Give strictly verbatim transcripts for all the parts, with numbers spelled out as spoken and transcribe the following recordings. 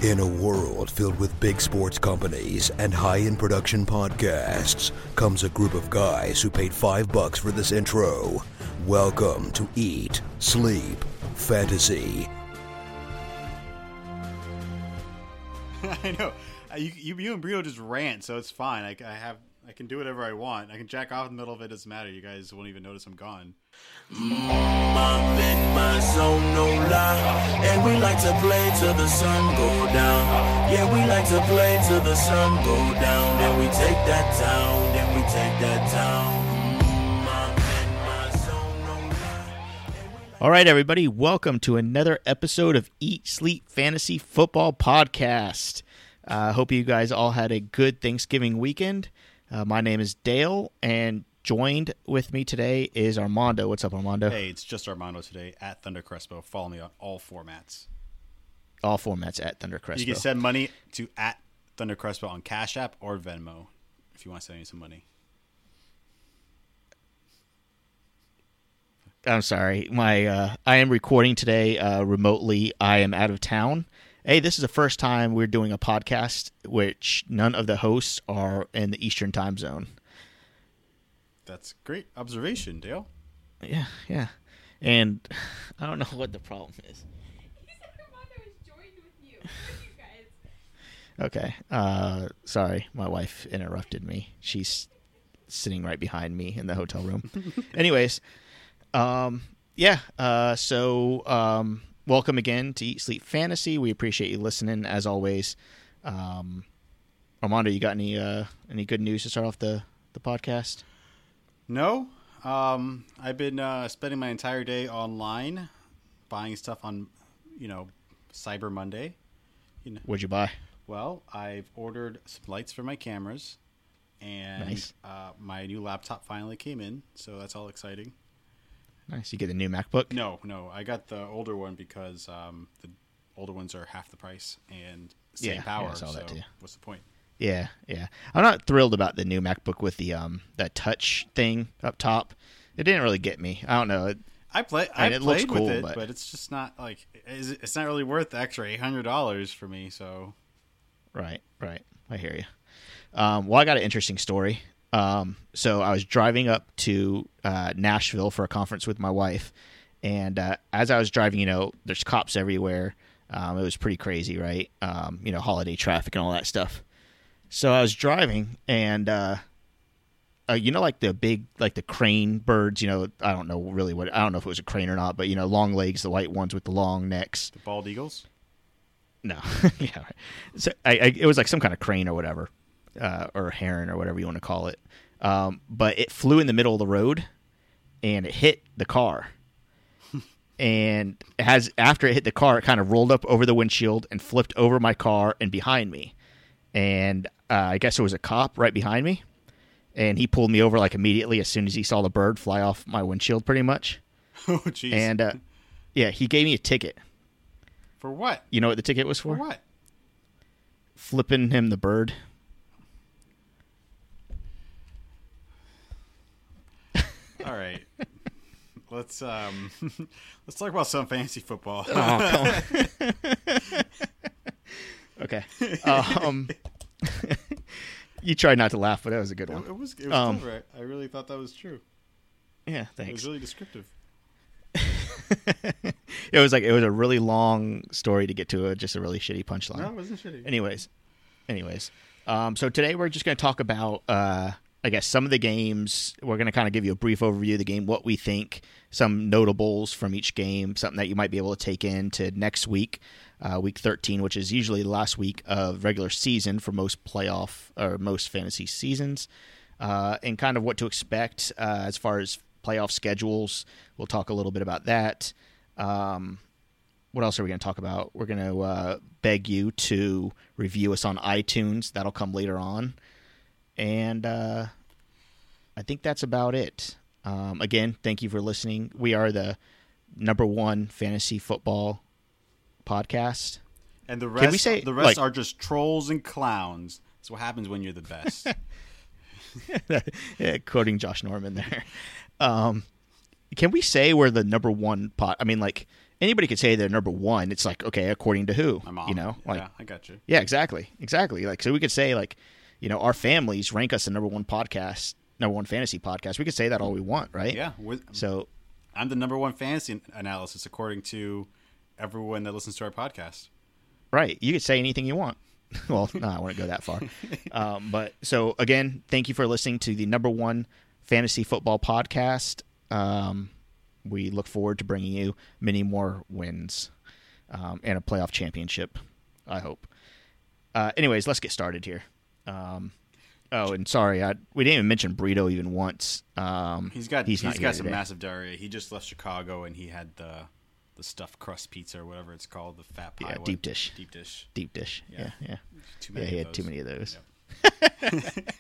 In a world filled with big sports companies and high-end production podcasts comes a group of guys who paid five bucks for this intro. Welcome to Eat, Sleep, Fantasy. I know. You, you, you and Brio just rant, so it's fine. I, I have, I can do whatever I want. I can jack off in the middle of it. Doesn't matter. You guys won't even notice I'm gone. Mm, I'm in my zone, no lie. And we like to play till the sun go down. Yeah, we like to play till the sun go down. Then we take that town. Then we take that town. Mm, I'm in my zone, no lie. All right, everybody, welcome to another episode of Eat, Sleep, Fantasy Football Podcast. I uh, hope you guys all had a good Thanksgiving weekend. Uh, my name is Dale, and joined with me today is Armando. What's up, Armando? Hey, it's just Armando today at Thunder Crespo. Follow me on all formats. All formats at Thunder Crespo. You can send money to at Thunder Crespo on Cash App or Venmo if you want to send me some money. I'm sorry. My uh, I am recording today uh, remotely. I am out of town. Hey, this is the first time we're doing a podcast which none of the hosts are in the Eastern time zone. That's great observation, Dale. Yeah, yeah. And I don't know what the problem is. He said Armando was joined with you. With you guys. Okay. Uh, sorry, my wife interrupted me. She's sitting right behind me in the hotel room. Anyways, um, yeah. Uh, so um, welcome again to Eat, Sleep, Fantasy. We appreciate you listening as always. Um, Armando, you got any uh, any good news to start off the, the podcast? No. Um, I've been uh, spending my entire day online buying stuff on, you know, Cyber Monday. You know. What'd you buy? Well, I've ordered some lights for my cameras, and Nice. uh, my new laptop finally came in, so that's all exciting. Nice. You get a new MacBook? No, no, I got the older one because um, the older ones are half the price and same Yeah, power. yeah, I saw that so too. what's the point? Yeah, yeah. I'm not thrilled about the new MacBook with the um that touch thing up top. It didn't really get me. I don't know. It, I play. I I mean, it looks played cool, with it, but- but... it's just not like it's it's not really worth the extra eight hundred dollars for me. So Right, right. I hear you. Um, well, I got an interesting story. Um, so I was driving up to uh, Nashville for a conference with my wife, and uh, as I was driving, you know, there's cops everywhere. Um, it was pretty crazy, right? Um, you know, holiday traffic and all that stuff. So I was driving, and uh, uh, you know, like the big, like the crane birds. You know, I don't know really what. I don't know if it was a crane or not, but you know, long legs, the white ones with the long necks. the bald eagles. No, yeah. Right. So I, I, it was like some kind of crane or whatever, uh, or heron or whatever you want to call it. Um, but it flew in the middle of the road, and it hit the car. And it has after it hit the car, it kind of rolled up over the windshield and flipped over my car and behind me. And uh, I guess there was a cop right behind me, and he pulled me over like immediately as soon as he saw the bird fly off my windshield, pretty much. Oh, jeez. And uh, yeah, he gave me a ticket. For what? You know what the ticket was For for? what? Flipping him the bird. All right. Let's um, let's talk about some fantasy football. Oh, come on. Okay. Um, you tried not to laugh, but that was a good one. It was it was Um, clever. I really thought that was true. Yeah, It thanks. was really descriptive. It was like it was a really long story to get to a just a really shitty punchline. No, it wasn't shitty. Anyways, anyways, um, so today we're just going to talk about, uh, I guess, some of the games. We're going to kind of give you a brief overview of the game, what we think, some notables from each game, something that you might be able to take into next week, uh, week thirteen, which is usually the last week of regular season for most playoff or most fantasy seasons, uh, and kind of what to expect uh, as far as playoff schedules. We'll talk a little bit about that. Um, what else are we going to talk about? We're going to uh, beg you to review us on iTunes. That'll come later on. And uh, I think that's about it. Um, again, thank you for listening. We are the number one fantasy football podcast. And the Can we rest, say, the rest like- are just trolls and clowns. That's what happens when you're the best. Yeah, quoting Josh Norman there. Um, can we say we're the number one pod? I mean, like, anybody could say they're number one. It's like, okay, according to who? My mom. You know, like yeah, I got you. yeah, exactly, exactly. Like so, we could say like, you know, our families rank us the number one podcast, number one fantasy podcast. We could say that all we want, right? Yeah. With, So I'm the number one fantasy analysis according to everyone that listens to our podcast. right, you could say anything you want. Well, no, I wouldn't go that far. Um, but so again, thank you for listening to the number one fantasy football podcast. Um, we look forward to bringing you many more wins um, and a playoff championship, I hope. Uh, anyways, let's get started here. Um, oh, and sorry, I, we didn't even mention Burrito even once. Um, He's got he's, he's not here got some today. massive diarrhea. He just left Chicago and he had the the stuffed crust pizza or whatever it's called, the fat pie. Yeah, one. deep dish. Deep dish. Deep dish. Yeah, Yeah. yeah. Too Yeah, many he of had too those. many of those. Yep.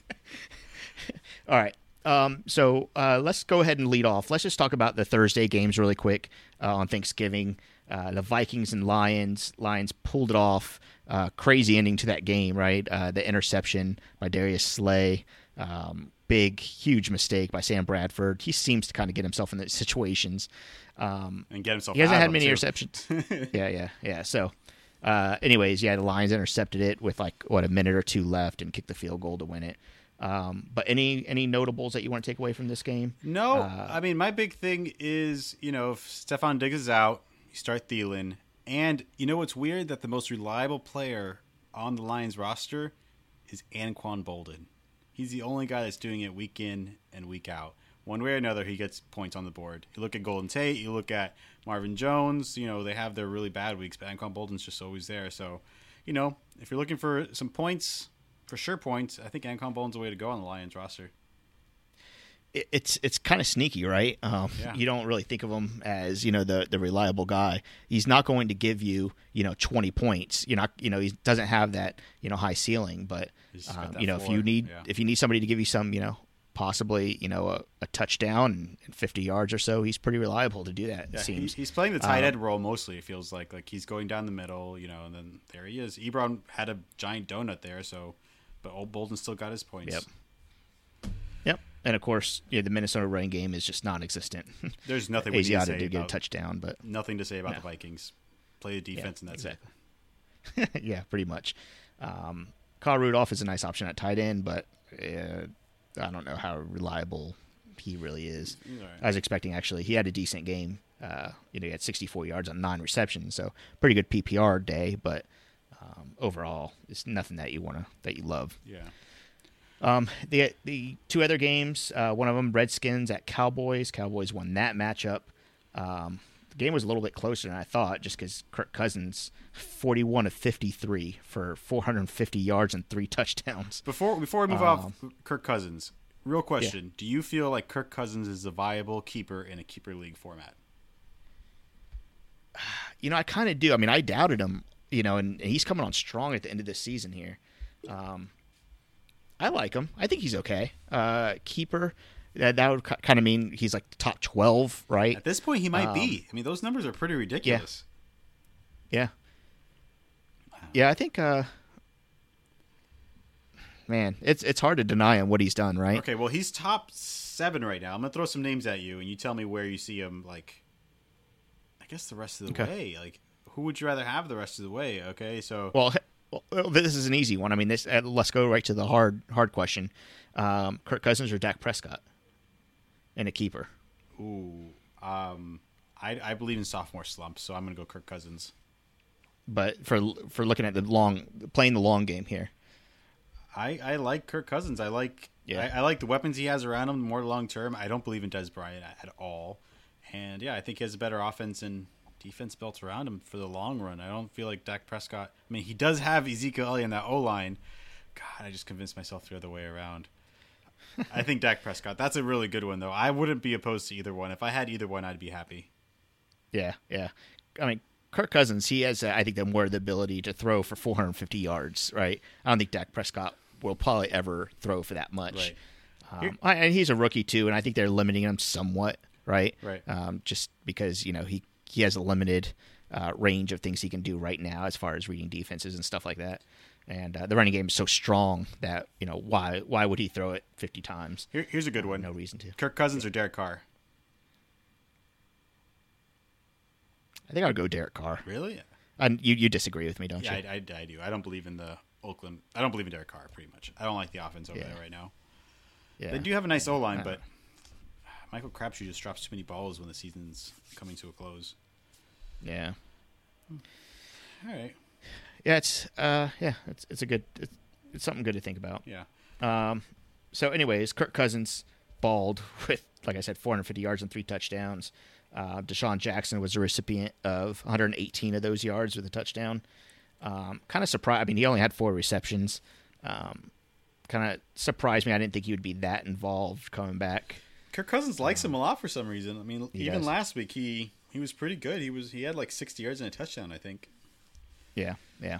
All right. Um, so uh, let's go ahead and lead off. Let's just talk about the Thursday games really quick uh, on Thanksgiving. Uh, the Vikings and Lions. Lions pulled it off. Uh, crazy ending to that game, right? Uh, the interception by Darius Slay. Um, big, huge mistake by Sam Bradford. He seems to kind of get himself in those situations. Um, And get himself he hasn't out had of many them, too. interceptions. yeah, yeah, yeah. So, uh, anyways, yeah, the Lions intercepted it with like what a minute or two left and kicked the field goal to win it. Um, but any any notables that you want to take away from this game? No, Uh, I mean, my big thing is, you know, if Stephon Diggs is out, you start Thielen. And you know what's weird? That the most reliable player on the Lions roster is Anquan Bolden. He's the only guy that's doing it week in and week out. One way or another, he gets points on the board. You look at Golden Tate, you look at Marvin Jones, you know, they have their really bad weeks, but Anquan Bolden's just always there. So, you know, if you're looking for some points, for sure points, I think Anquan Bolden's the way to go on the Lions roster. it- it's it's kind of sneaky, right? Um, Yeah. You don't really think of him as you know the the reliable guy. He's not going to give you you know twenty points. You're not you know he doesn't have that you know high ceiling, but He's got um, that you know if floor, you need yeah. if you need somebody to give you some you know possibly you know a, a touchdown and, and fifty yards or so, he's pretty reliable to do that. It Yeah, he- seems. he's playing the tight Um, end role mostly. It feels like like he's going down the middle, you know, and then there he is. Ebron had a giant donut there, so but old Bolden still got his points. Yep. Yep. And of course, yeah, the Minnesota running game is just non-existent. There's nothing we need to Asiata say did get a about touchdown, but nothing to say about No. the Vikings. Play the yeah, defense and that's exactly. Yeah, pretty much. Um, Kyle Rudolph is a nice option at tight end, but uh, I don't know how reliable he really is. He's all right. I was expecting actually he had a decent game. Uh, you know, he had sixty-four yards on nine receptions, so pretty good P P R day. But um, overall, it's nothing that you want to that you love. it. Yeah. Um, the the two other games, uh, one of them Redskins at Cowboys. Cowboys won that matchup. Um, the game was a little bit closer than I thought, just because Kirk Cousins forty-one of fifty-three for four hundred fifty yards and three touchdowns. Before before we move Um, off Kirk Cousins, real question: do you feel like Kirk Cousins is a viable keeper in a keeper league format? You know, I kind of do. I mean, I doubted him. You know, and, and he's coming on strong at the end of this season here. Um, I like him. I think he's okay. Uh, keeper. That, that would kind of mean he's like top twelve, right? At this point, he might Um, be. I mean, those numbers are pretty ridiculous. Yeah. Yeah, I think uh man, it's it's hard to deny him what he's done, right? Okay, well, he's top seven right now. I'm gonna throw some names at you, and you tell me where you see him. Like, I guess the rest of the Okay. way. Like, who would you rather have the rest of the way? Okay, so Well, well, well, this is an easy one. I mean, this uh, let's go right to the hard hard question. Um, Kirk Cousins or Dak Prescott? And a keeper. ooh, um, I I believe in sophomore slumps, so I'm gonna go Kirk Cousins. But for for looking at the long playing the long game here. I, I like Kirk Cousins. I like Yeah. I, I like the weapons he has around him more long term. I don't believe in Des Bryant at, at all, and yeah, I think he has a better offense and defense built around him for the long run. I don't feel like Dak Prescott. I mean, he does have Ezekiel Elliott in that O line. God, I just convinced myself the other way around. I think Dak Prescott. That's a really good one though. I wouldn't be opposed to either one. If I had either one, I'd be happy. Yeah, yeah. I mean, Kirk Cousins, he has, uh, I think, the more the ability to throw for four hundred fifty yards, right? I don't think Dak Prescott will probably ever throw for that much. Right. Um, I, and he's a rookie too, and I think they're limiting him somewhat, right? Right. Um, just because you know he he has a limited uh, range of things he can do right now as far as reading defenses and stuff like that. And uh, the running game is so strong that you know why why would he throw it fifty times? Here, here's a good one. No reason to. Kirk Cousins or Derek Carr? I think I would go Derek Carr. Really? And you you disagree with me, don't Yeah, you? I, I, I do. I don't believe in the Oakland. I don't believe in Derek Carr, pretty much. I don't like the offense over Yeah. there right now. Yeah. They do have a nice O-line, Uh, but Michael Crabtree just drops too many balls when the season's coming to a close. Yeah. All right. Yeah, it's uh yeah, it's it's a good it's, it's something good to think about. Yeah. Um so anyways, Kirk Cousins balled with, like I said, four hundred fifty yards and three touchdowns. Uh, Deshaun Jackson was the recipient of one hundred eighteen of those yards with a touchdown. Um, kind of surprised. I mean, he only had four receptions. Um, kind of surprised me. I didn't think he would be that involved coming back. Kirk Cousins likes him a lot for some reason. I mean, He even does. last week he he was pretty good. He was he had like sixty yards and a touchdown, I think. Yeah, yeah.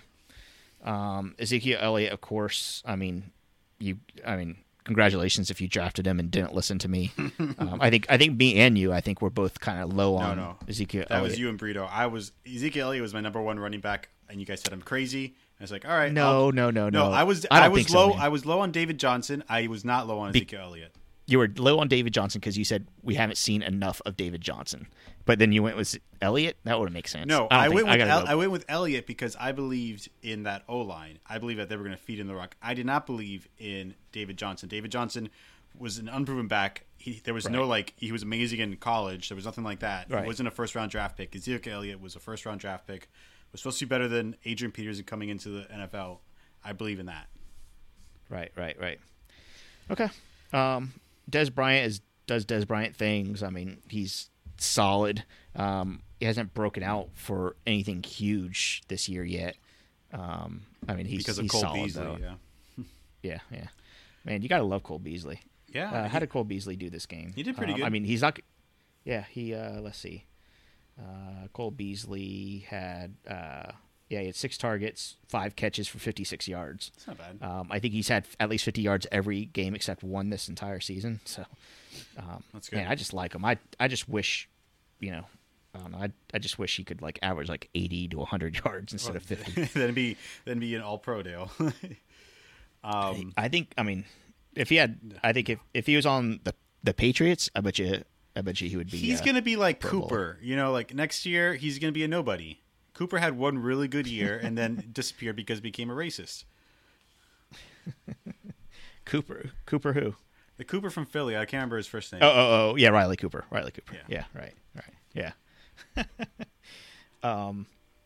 Um, Ezekiel Elliott, of course. I mean, you. I mean, congratulations if you drafted him and didn't listen to me. um, I think. I think me and you. I think we're both kind of low No, on no. Ezekiel That Elliott. was you and Brito. I was Ezekiel Elliott was my number one running back, and you guys said I'm crazy. And I was like, all right, No, I'll- no, no, no. no. I was I I, don't was think so, low. man. I was low on David Johnson. I was not low on Be- Ezekiel Elliott. You were low on David Johnson because you said we haven't seen enough of David Johnson, but then you went with Elliott. That would make sense. No, I, I, don't went think, with I, gotta El- go. I went with Elliott because I believed in that O line. I believed that they were going to feed in the rock. I did not believe in David Johnson. David Johnson was an unproven back. He, there was no Right. like he was amazing in college. There was nothing like that. Right. He wasn't a first round draft pick. Ezekiel Elliott was a first round draft pick. Was supposed to be better than Adrian Peterson coming into the N F L. I believe in that. Right, right, right. Okay. Um, Des Bryant is does Des Bryant things. I mean, he's solid. Um, he hasn't broken out for anything huge this year yet. Um, I mean, he's Because of he's Cole solid, Beasley, though. yeah. Yeah, yeah. Man, you gotta love Cole Beasley. Yeah. Uh, how he- did Cole Beasley do this game? He did pretty Um, good. I mean, he's not. Yeah, he. Uh, let's see. Uh, Cole Beasley had. Uh, yeah, he had six targets, five catches for fifty-six yards. It's not bad. Um, I think he's had at least fifty yards every game except one this entire season. So, um, That's good. man, I just like him. I I just wish, you know, I don't know. I I just wish he could like average like eighty to one hundred yards instead of fifty. then be then be an all pro Dale. um, I think. I mean, if he had, I think if, if he was on the the Patriots, I bet you, I bet you he would be. he's uh, gonna be like Pro Bowl. Cooper. You know, like next year he's gonna be a nobody. Cooper had one really good year and then disappeared because he became a racist. Cooper. Cooper who? The Cooper from Philly, I can't remember his first name. Oh, oh, oh, yeah, Riley Cooper. Riley Cooper. Yeah. Yeah, right, right, yeah. um.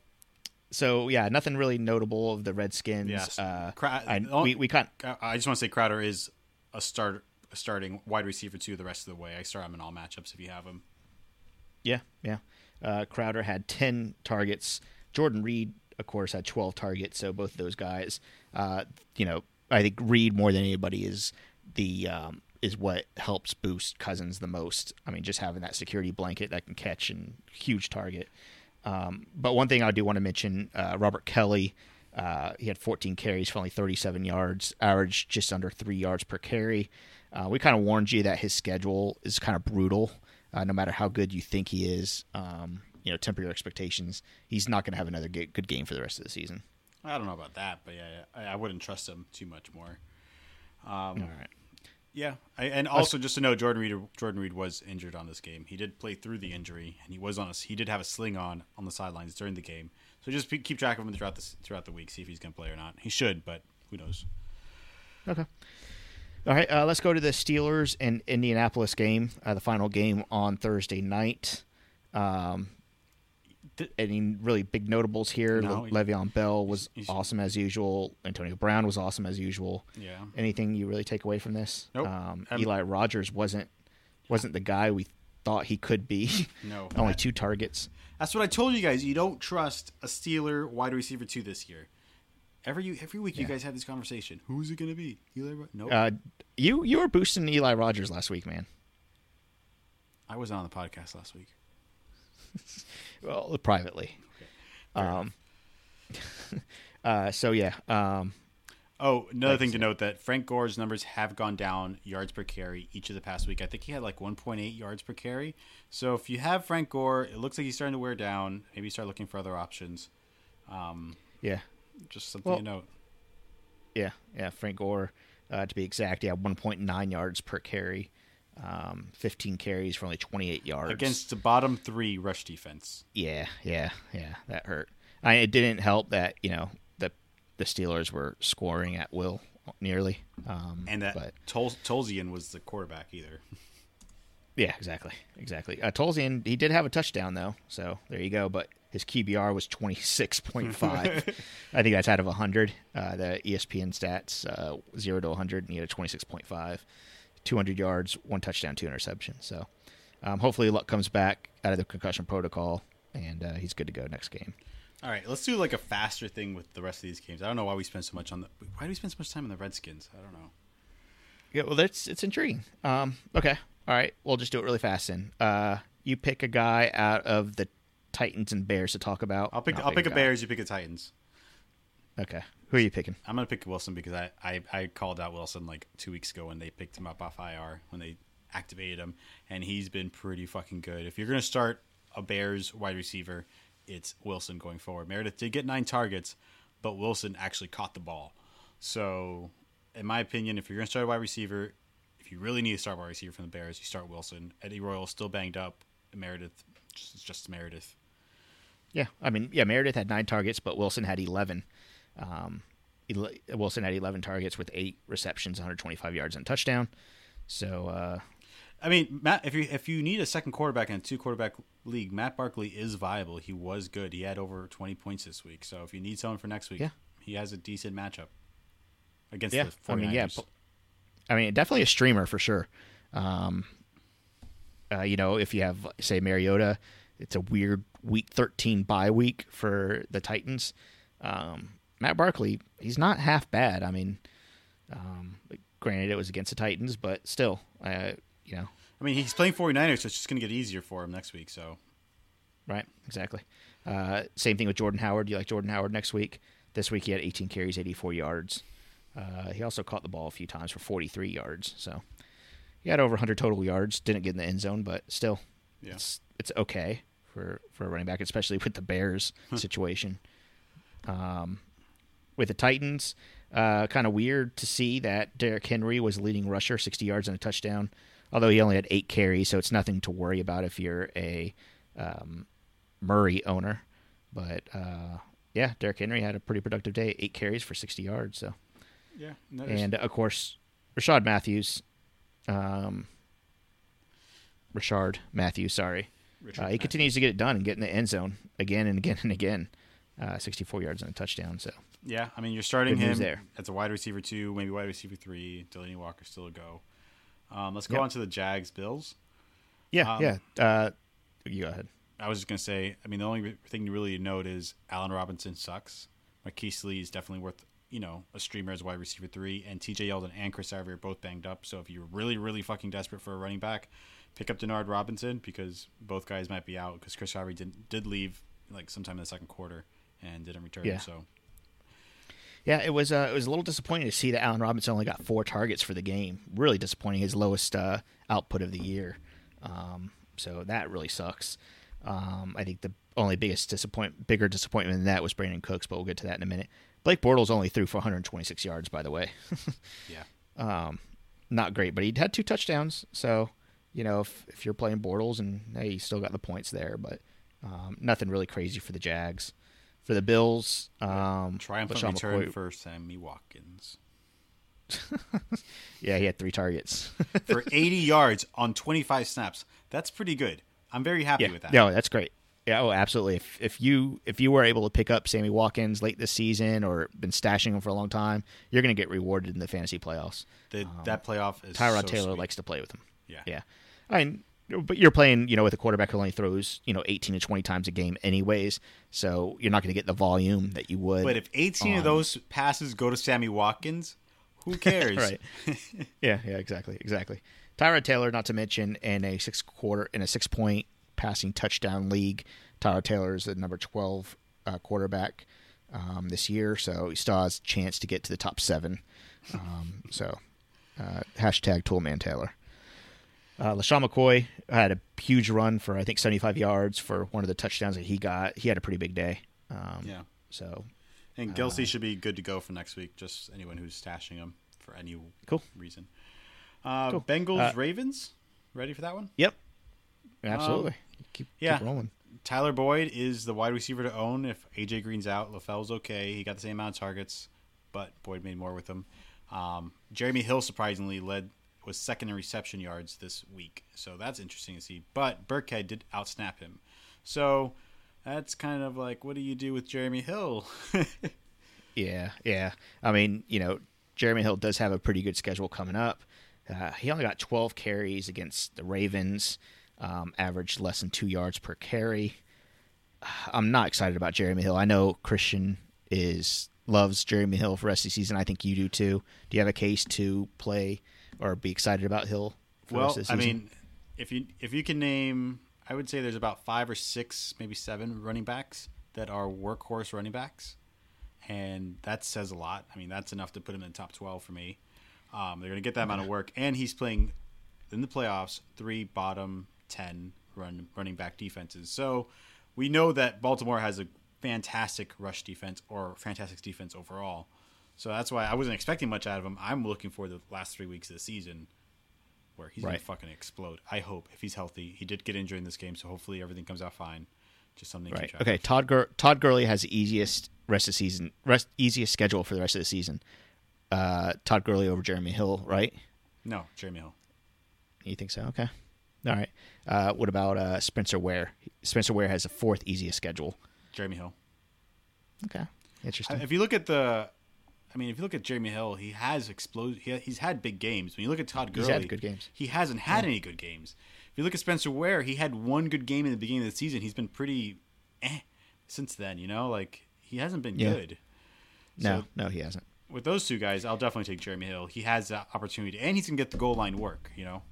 So yeah, nothing really notable of the Redskins. Yes. Uh, Cra- I, oh, we we can't. I I just want to say Crowder is a start, a starting wide receiver too. The rest of the way, I start him in all matchups if you have him. Yeah, yeah. Uh, Crowder had ten targets. Jordan Reed, of course, had twelve targets. So both of those guys, uh, you know, I think Reed more than anybody is the um, is what helps boost Cousins the most. I mean, just having that security blanket that can catch and huge target. Um, but one thing I do want to mention, uh, Robert Kelly, uh, he had fourteen carries for only thirty-seven yards, averaged just under three yards per carry. Uh, we kind of warned you that his schedule is kind of brutal. Uh, no matter how good you think he is, um, you know, temper your expectations. He's not going to have another ga- good game for the rest of the season. I don't know about that, but yeah, I, I wouldn't trust him too much more. Um, All right. Yeah, I, and also just to know, Jordan Reed Jordan Reed was injured on this game. He did play through the injury, and he was on a, he did have a sling on on the sidelines during the game. So just pe- keep track of him throughout the throughout the week, see if he's going to play or not. He should, but who knows? Okay. All right, uh, let's go to the Steelers and Indianapolis game, uh, the final game on Thursday night. Um, Th- any really big notables here? No, Le- he- Le'Veon Bell was he's- awesome as usual. Antonio Brown was awesome as usual. Yeah. Anything you really take away from this? Nope. Um, Um, Eli Rogers wasn't wasn't the guy we thought he could be. No. Only I- two targets. That's what I told you guys. You don't trust a Steeler wide receiver two this year. Every every week you Yeah. guys have this conversation. Who's it going to be? Eli? Ro- Nope. Uh, you you were boosting Eli Rogers last week, man. I wasn't on the podcast last week. Well, privately. Fair Um. uh. So yeah. Um. Oh, another Like thing I to said. note that Frank Gore's numbers have gone down yards per carry each of the past week. I think he had like one point eight yards per carry. So if you have Frank Gore, it looks like he's starting to wear down. Maybe start looking for other options. Um, Yeah. just something Well- to note. Yeah, yeah. Frank Gore, uh, to be exact, yeah, one point nine yards per carry. Um, fifteen carries for only twenty-eight yards. Against the bottom three rush defense. Yeah, yeah, yeah. That hurt. I, it didn't help that, you know, the, the Steelers were scoring at will nearly. Um, And that but, Tol- Tolzien was the quarterback either. Yeah, exactly, exactly. Uh, Tolzien, he did have a touchdown though, so there you go. But his Q B R was twenty-six point five. I think that's out of one hundred. Uh, the E S P N stats, uh, zero to one hundred, and he had a twenty-six point five. two hundred yards, one touchdown, two interceptions. So um, hopefully Luck comes back out of the concussion protocol, and uh, he's good to go next game. All right, let's do like a faster thing with the rest of these games. I don't know why we spend so much on the. Why do we spend so much time on the Redskins? I don't know. Yeah, well, that's it's intriguing. Um, okay, all right, we'll just do it really fast then. Uh, you pick a guy out of the Titans and Bears to talk about. I'll pick. and I'll, pick a guy. Bears. You pick a Titans. Okay, who are you picking? I'm gonna pick Wilson because I, I, I called out Wilson like two weeks ago when they picked him up off I R when they activated him, and he's been pretty fucking good. If you're gonna start a Bears wide receiver, it's Wilson going forward. Meredith did get nine targets, but Wilson actually caught the ball. So, in my opinion, if you're gonna start a wide receiver, if you really need to start a wide receiver from the Bears, you start Wilson. Eddie Royal still banged up. Meredith, it's just Meredith. Yeah, I mean, yeah, Meredith had nine targets, but Wilson had eleven. Um, ele- Wilson had eleven targets with eight receptions, one hundred twenty-five yards, and a touchdown. So, uh, I mean, Matt, if you if you need a second quarterback in a two quarterback league, Matt Barkley is viable. He was good. He had over twenty points this week. So if you need someone for next week, Yeah. he has a decent matchup against yeah, the I mean, yeah, 49ers. pu- I mean, definitely a streamer for sure. Um, uh, you know, if you have, say, Mariota, it's a weird week thirteen bye week for the Titans. Um, Matt Barkley, he's not half bad. I mean, um, granted, it was against the Titans, but still, uh, you know. I mean, he's playing 49ers, so it's just going to get easier for him next week. So, Right, exactly. Uh, same thing with Jordan Howard. You like Jordan Howard next week? This week he had eighteen carries, eighty-four yards. Uh, he also caught the ball a few times for forty-three yards. So he had over one hundred total yards. Didn't get in the end zone, but still, yeah. it's it's okay for, for a running back, especially with the Bears situation. Um, with the Titans, uh, kind of weird to see that Derrick Henry was the leading rusher, sixty yards and a touchdown, although he only had eight carries, so it's nothing to worry about if you're a um, Murray owner. But, uh, yeah, Derrick Henry had a pretty productive day, eight carries for sixty yards. So, Yeah. No, there's- And, of course, Rashad Matthews, um, Rashard Matthews, sorry. Richard Uh, he Matthews. continues to get it done and get in the end zone again and again and again. Uh, sixty-four yards and a touchdown. So Yeah, I mean, you're starting Good news him there. as a wide receiver two, maybe wide receiver three. Delaney Walker still a go. Um, let's go Yep. on to the Jags Bills. yeah, Um, yeah. Uh, you go ahead. I was just going to say, I mean, the only thing to really note is Allen Robinson sucks. Marquise Lee is definitely worth, you know, a streamer as wide receiver three. And T J Yeldon and Chris Ivory are both banged up. So if you're really, really fucking desperate for a running back, pick up Denard Robinson because both guys might be out because Chris Ivory did, did leave like sometime in the second quarter and didn't return. Yeah. So Yeah, it was uh, it was a little disappointing to see that Allen Robinson only got four targets for the game. Really disappointing. His lowest uh, output of the year. Um, so that really sucks. Um, I think the only biggest disappoint, bigger disappointment than that was Brandon Cooks, but we'll get to that in a minute. Blake Bortles only threw for one hundred twenty-six yards, by the way. yeah. um, not great, but he had two touchdowns. So, you know, if if you're playing Bortles, and hey, you still got the points there, but um, nothing really crazy for the Jags. For the Bills, um, Triumphant LaShawn return McCoy- for Sammy Watkins. yeah, he had three targets. For eighty yards on twenty-five snaps. That's pretty good. I'm very happy yeah, with that. no, that's great. Yeah, oh, absolutely. If if you if you were able to pick up Sammy Watkins late this season or been stashing him for a long time, you're going to get rewarded in the fantasy playoffs. The, that playoff is Tyrod so Taylor sweet. likes to play with him. Yeah. Yeah. I mean, but you're playing, you know, with a quarterback who only throws, you know, eighteen to twenty times a game anyways, so you're not going to get the volume that you would. But if eighteen on- of those passes go to Sammy Watkins, who cares? right. yeah, yeah, exactly, exactly. Tyrod Taylor, not to mention, in a six quarter in a six point passing touchdown league, Tyrod Taylor is the number twelve uh, quarterback um, this year, so he still has a chance to get to the top seven. Um, so uh, hashtag Toolman Taylor. Uh, LaShawn McCoy had a huge run for I think seventy-five yards for one of the touchdowns that he got. He had a pretty big day. Um, Yeah. So And Gilsey should be good to go for next week. Just anyone who's stashing him for any Cool. reason. Uh, Cool. Bengals Uh, Ravens. Ready for that one? Yep. Absolutely. Um, keep, yeah. keep rolling. Tyler Boyd is the wide receiver to own if A J Green's out. LaFell's okay. He got the same amount of targets, but Boyd made more with him. Um, Jeremy Hill surprisingly led was second in reception yards this week, so that's interesting to see. But Burkhead did outsnap him, so that's kind of like, what do you do with Jeremy Hill? Yeah, yeah. I mean, you know, Jeremy Hill does have a pretty good schedule coming up. Uh, he only got twelve carries against the Ravens, um, averaged less than two yards per carry. I'm not excited about Jeremy Hill. I know Christian is loves Jeremy Hill for the rest of the season. I think you do too. Do you have a case to play or be excited about Hill for well, the rest of the I season? mean, if you if you can name, I would say there's about five or six, maybe seven running backs that are workhorse running backs, and that says a lot. I mean, that's enough to put him in the top twelve for me. Um, they're going to get that amount of work, and he's playing in the playoffs three bottom ten run running back defenses. So we know that Baltimore has a fantastic rush defense or fantastic defense overall. So that's why I wasn't expecting much out of him. I'm looking for the last three weeks of the season where he's Right. going to fucking explode. I hope, if he's healthy. He did get injured in this game, so hopefully everything comes out fine. Just something to Right. keep track Okay. of. Todd Gur- Todd Gurley has the easiest rest of the season, rest easiest schedule for the rest of the season. Uh, Todd Gurley over Jeremy Hill, right? No, Jeremy Hill. You think so? Okay. All right. Uh, what about uh, Spencer Ware? Spencer Ware has the fourth easiest schedule. Jeremy Hill. Okay. Interesting. If you look at the, I mean, if you look at Jeremy Hill, he has exploded. He, he's had big games. When you look at Todd He's Gurley, had good games. he hasn't had any good games. If you look at Spencer Ware, he had one good game in the beginning of the season. He's been pretty eh since then. You know, like he hasn't been Yeah. good. no, So no, he hasn't. with those two guys, I'll definitely take Jeremy Hill. He has that opportunity, and he's gonna get the goal line work. You know.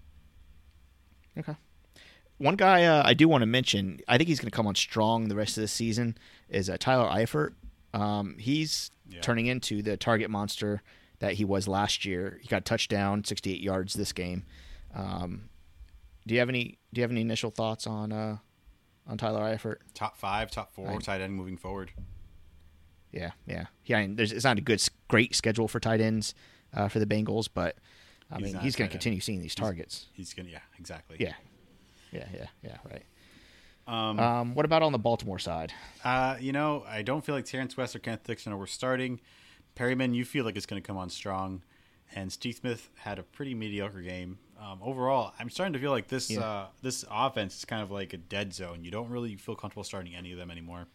Okay. One guy uh, I do want to mention, I think he's going to come on strong the rest of the season, is uh, Tyler Eifert. Um, he's Yeah. turning into the target monster that he was last year. He got a touchdown, sixty-eight yards this game. Um, do you have any? Do you have any initial thoughts on uh, on Tyler Eifert? Top five, top four, Right. tight end moving forward. Yeah, yeah, yeah. I mean, there's, it's not a good, s- great schedule for tight ends uh, for the Bengals, but I He's mean, not he's a going tight to end. continue seeing these targets. He's gonna, yeah, exactly. Yeah, yeah, yeah, yeah. Right. Um, Um, what about on the Baltimore side? Uh, you know, I don't feel like Terrence West or Kenneth Dixon are starting. Perryman, you feel like it's going to come on strong. And Steve Smith had a pretty mediocre game. Um, overall, I'm starting to feel like this Yeah. uh, this offense is kind of like a dead zone. You don't really feel comfortable starting any of them anymore.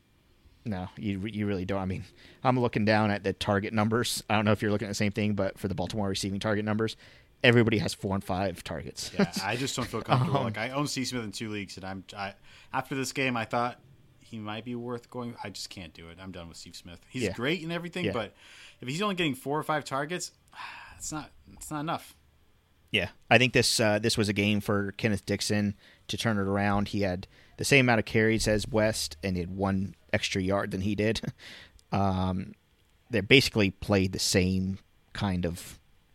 No, you re- you really don't. I mean, I'm looking down at the target numbers. I don't know if you're looking at the same thing, but for the Baltimore receiving target numbers, everybody has four and five targets. Yeah, I just don't feel comfortable. Um, like I own Steve Smith in two leagues, and I'm I, after this game, I thought he might be worth going. I just can't do it. I'm done with Steve Smith. He's Yeah. great and everything, Yeah. but if he's only getting four or five targets, it's not it's not enough. Yeah, I think this uh, this was a game for Kenneth Dixon to turn it around. He had the same amount of carries as West, and he had one extra yard than he did. Um, they basically played the same kind of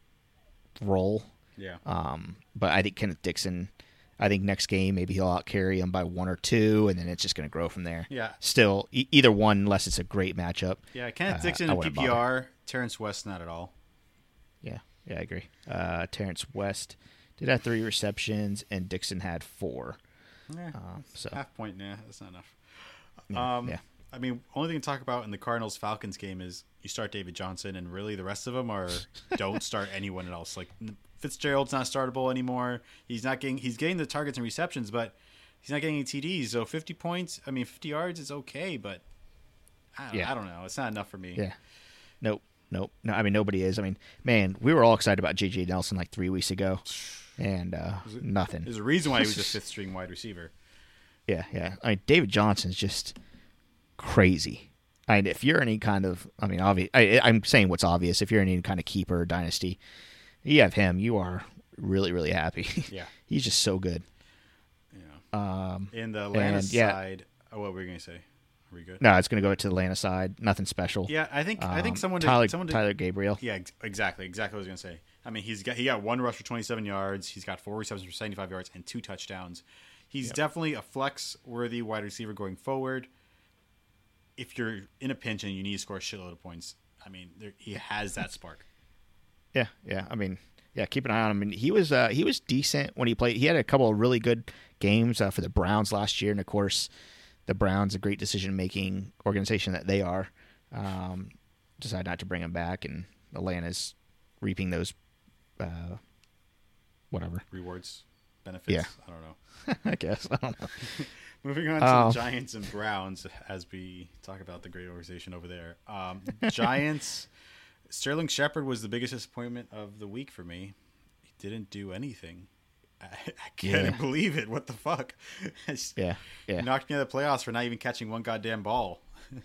role. Yeah. Um, but I think Kenneth Dixon, I think next game maybe he'll out carry him by one or two, and then it's just going to grow from there. Yeah. Still, e- either one, unless it's a great matchup. Yeah, Kenneth Uh, Dixon I in P wouldn't P R, Terrence West not at all. Yeah, yeah, I agree. Uh, Terrence West did have three receptions, and Dixon had four. Yeah, Um, so half point, nah, that's not enough. yeah, Um, yeah. I mean, only thing to talk about in the Cardinals Falcons game is you start David Johnson, and really the rest of them are don't start anyone else. Like Fitzgerald's not startable anymore. He's not getting he's getting the targets and receptions, but he's not getting any T Ds. So fifty points, I mean, fifty yards is okay, but I don't, Yeah. I don't know. It's not enough for me. Yeah. Nope. Nope. No, I mean, nobody is. I mean, man, we were all excited about J J Nelson like three weeks ago, and uh, nothing. There's a reason why he was a fifth string wide receiver. Yeah, yeah. I mean, David Johnson's just crazy. I mean, if you're any kind of, I mean, obvious. I, I'm saying what's obvious. If you're in any kind of keeper or dynasty, you have him. You are really, really happy. Yeah. He's just so good. Yeah. Um, In the Atlanta and, yeah. side, oh, what were you gonna say? Are we good? no, it's going to go to the Atlanta side. Nothing special. Yeah, I think I think Um, someone did, Tyler, someone did, Tyler Gabriel. Yeah, ex- exactly, exactly what I was gonna say. I mean, he's got he got one rush for twenty-seven yards. He's got four receptions for seventy-five yards and two touchdowns. He's definitely a flex-worthy wide receiver going forward. If you're in a pinch and you need to score a shitload of points, I mean, there, he has that spark. Yeah, yeah. I mean, yeah. Keep an eye on him. I mean, he was uh, he was decent when he played. He had a couple of really good games uh, for the Browns last year, and of course, the Browns, a great decision-making organization that they are, um, decided not to bring him back, and Atlanta's reaping those, uh, whatever Rewards, benefits. Yeah. I don't know. I guess I don't know. Moving on to Um, the Giants and Browns, as we talk about the great organization over there. Um, Giants, Sterling Shepard was the biggest disappointment of the week for me. He didn't do anything. I, I can't Yeah. believe it. What the fuck? It's- Yeah, yeah, Knocked me out of the playoffs for not even catching one goddamn ball.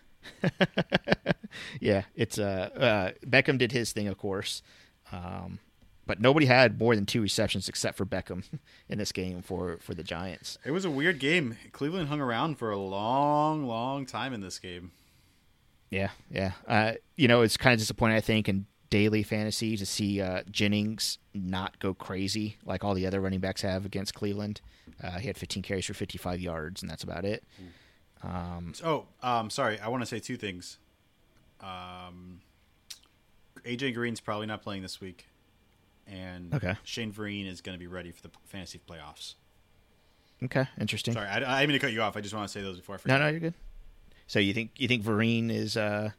yeah. It's uh, uh, Beckham did his thing, of course, um, but nobody had more than two receptions except for Beckham in this game for for the Giants. It was a weird game. Cleveland hung around for a long, long time in this game. Yeah, yeah. Uh, you know, it's kind of disappointing, I think, in daily fantasy to see uh, Jennings not go crazy like all the other running backs have against Cleveland. Uh, he had fifteen carries for fifty-five yards, and that's about it. Um, Oh, um, sorry. I want to say two things. Um, A J Green's probably not playing this week, and Okay. Shane Vereen is going to be ready for the fantasy playoffs. okay, interesting. Sorry, I, I didn't mean to cut you off. I just want to say those before I No, forget. no, you're good. So you think you think Vereen is uh,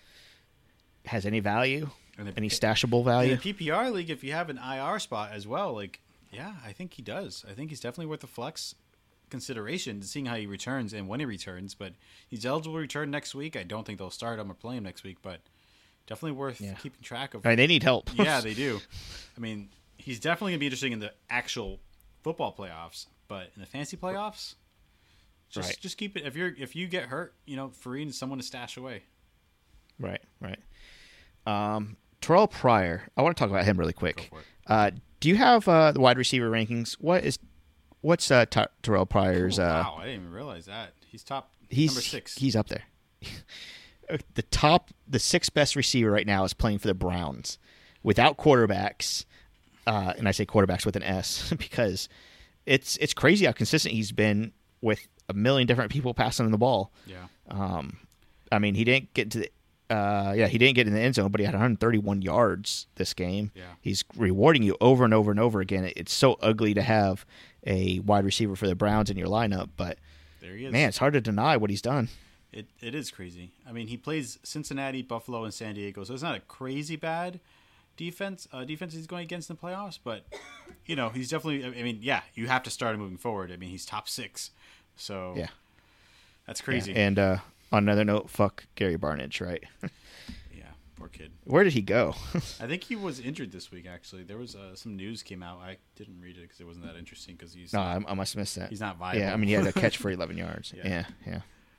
has any value, And the- any stashable In value? the P P R league, if you have an I R spot as well, like, yeah, I think he does. I think he's definitely worth a flex consideration, seeing how he returns and when he returns. But he's eligible to return next week. I don't think they'll start him or play him next week, but definitely worth Yeah. keeping track of. I mean, they need help. Yeah, they do. I mean, he's definitely going to be interesting in the actual football playoffs, but in the fantasy playoffs, just Right. just keep it. If you're if you get hurt, you know, Vereen is someone to stash away. Right, right. Um, Terrell Pryor. I want to talk about him really quick. Go for it. Uh, do you have uh, the wide receiver rankings? What is what's uh, T- Terrell Pryor's? Oh, Uh, wow, I didn't even realize that. He's top he's number six. He's up there. The top, the sixth best receiver right now is playing for the Browns without quarterbacks, uh, and I say quarterbacks with an S because it's it's crazy how consistent he's been with a million different people passing him the ball. yeah. Um, I mean, he didn't get to the. Uh, yeah, he didn't get in the end zone, but he had one hundred thirty-one yards this game. Yeah. He's rewarding you over and over and over again. It- It's so ugly to have a wide receiver for the Browns in your lineup, but There he is. man, it's hard to deny what he's done. It it is crazy. I mean, he plays Cincinnati, Buffalo, and San Diego, so it's not a crazy bad defense. Uh, defense he's going against in the playoffs, but you know, he's definitely. I mean, yeah, you have to start him moving forward. I mean, he's top six, so Yeah. that's crazy. Yeah. And uh, on another note, fuck Gary Barnidge, right? Yeah, poor kid. Where did he go? I think he was injured this week. Actually, there was uh, some news came out. I didn't read it because it wasn't that interesting. Because he's no, I, I must have missed that. he's not viable. Yeah, I mean, he had a catch for eleven yards. Yeah. Yeah, yeah.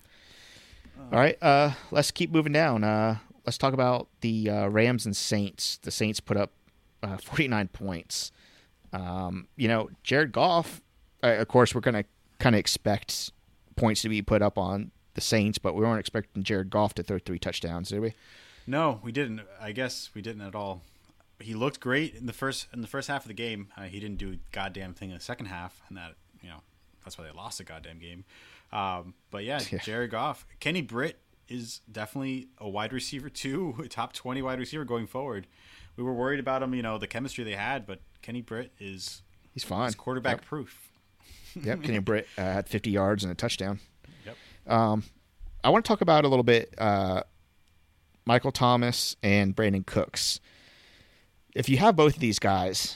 All right, uh, let's keep moving down. Uh, let's talk about the uh, Rams and Saints. The Saints put up uh, forty-nine points. Um, you know, Jared Goff, uh, of course, we're going to kind of expect points to be put up on the Saints, but we weren't expecting Jared Goff to throw three touchdowns, did we? No, we didn't. I guess we didn't at all. He looked great in the first in the first half of the game. Uh, he didn't do a goddamn thing in the second half, and that you know that's why they lost the goddamn game. Um, but yeah, Yeah. Jared Goff, Kenny Britt is definitely a wide receiver too, a top twenty wide receiver going forward. We were worried about him, you know, the chemistry they had, but Kenny Britt is He's fine. he's quarterback Yep. proof. Yep, Kenny Britt uh, had fifty yards and a touchdown. Yep. Um, I want to talk about a little bit uh, Michael Thomas and Brandon Cooks. If you have both of these guys,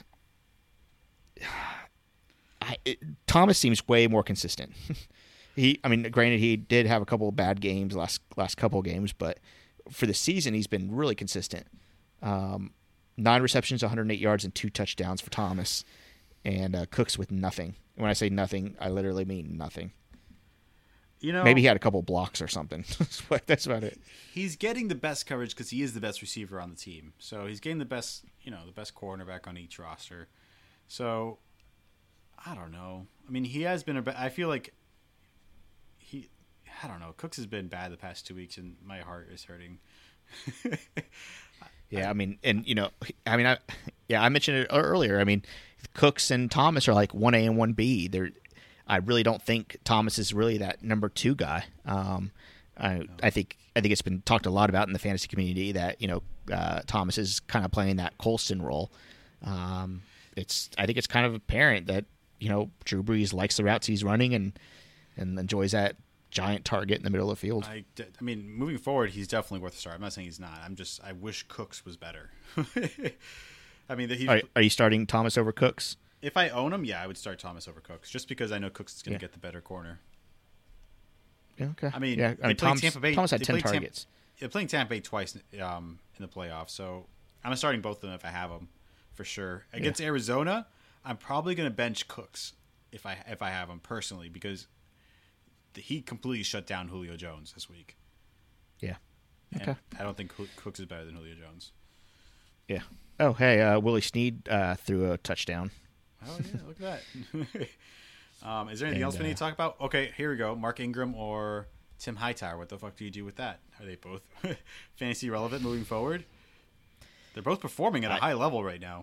I, it, Thomas seems way more consistent. he, I mean, granted, he did have a couple of bad games last last couple of games, but for the season, he's been really consistent. Um, nine receptions, one hundred eight yards, and two touchdowns for Thomas, and uh, Cooks with nothing. When I say nothing, I literally mean nothing. You know, Maybe he had a couple blocks or something. That's about it. he's getting the best coverage because he is the best receiver on the team. So he's getting the best, you know, the best cornerback on each roster. So I don't know. I mean, he has been a. I feel like he. I don't know. Cooks has been bad the past two weeks, and my heart is hurting. Yeah, I mean, and you know, I mean, I yeah, I mentioned it earlier. I mean, Cooks and Thomas are like one A and one B. They're, I really don't think Thomas is really that number two guy. Um, I I think I think it's been talked a lot about in the fantasy community that you know uh, Thomas is kind of playing that Colston role. Um, it's I think it's kind of apparent that you know Drew Brees likes the routes he's running and and enjoys that giant target in the middle of the field. I, I mean, moving forward, he's definitely worth a start. I'm not saying he's not. I'm just I wish Cooks was better. I mean, he's, Are, are you starting Thomas over Cooks? if I own him, yeah, I would start Thomas over Cooks, just because I know Cooks is going to Yeah. get the better corner. Yeah, okay. I mean, yeah, they I mean played Thomas, Tampa Bay- Thomas had they ten played Tampa- targets. Yeah, playing Tampa Bay twice um, in the playoffs, so I'm starting both of them if I have them for sure. Against Arizona, I'm probably going to bench Cooks if I if I have him personally because the, he completely shut down Julio Jones this week. Yeah. And Okay. I don't think Coo- Cooks is better than Julio Jones. Yeah. Oh, hey, uh, Willie Snead uh, threw a touchdown. Oh yeah, look at that. um, is there anything And, else we need uh, to talk about? Okay, here we go. Mark Ingram or Tim Hightower. What the fuck do you do with that? Are they both fantasy relevant moving forward? They're both performing at a I- high level right now.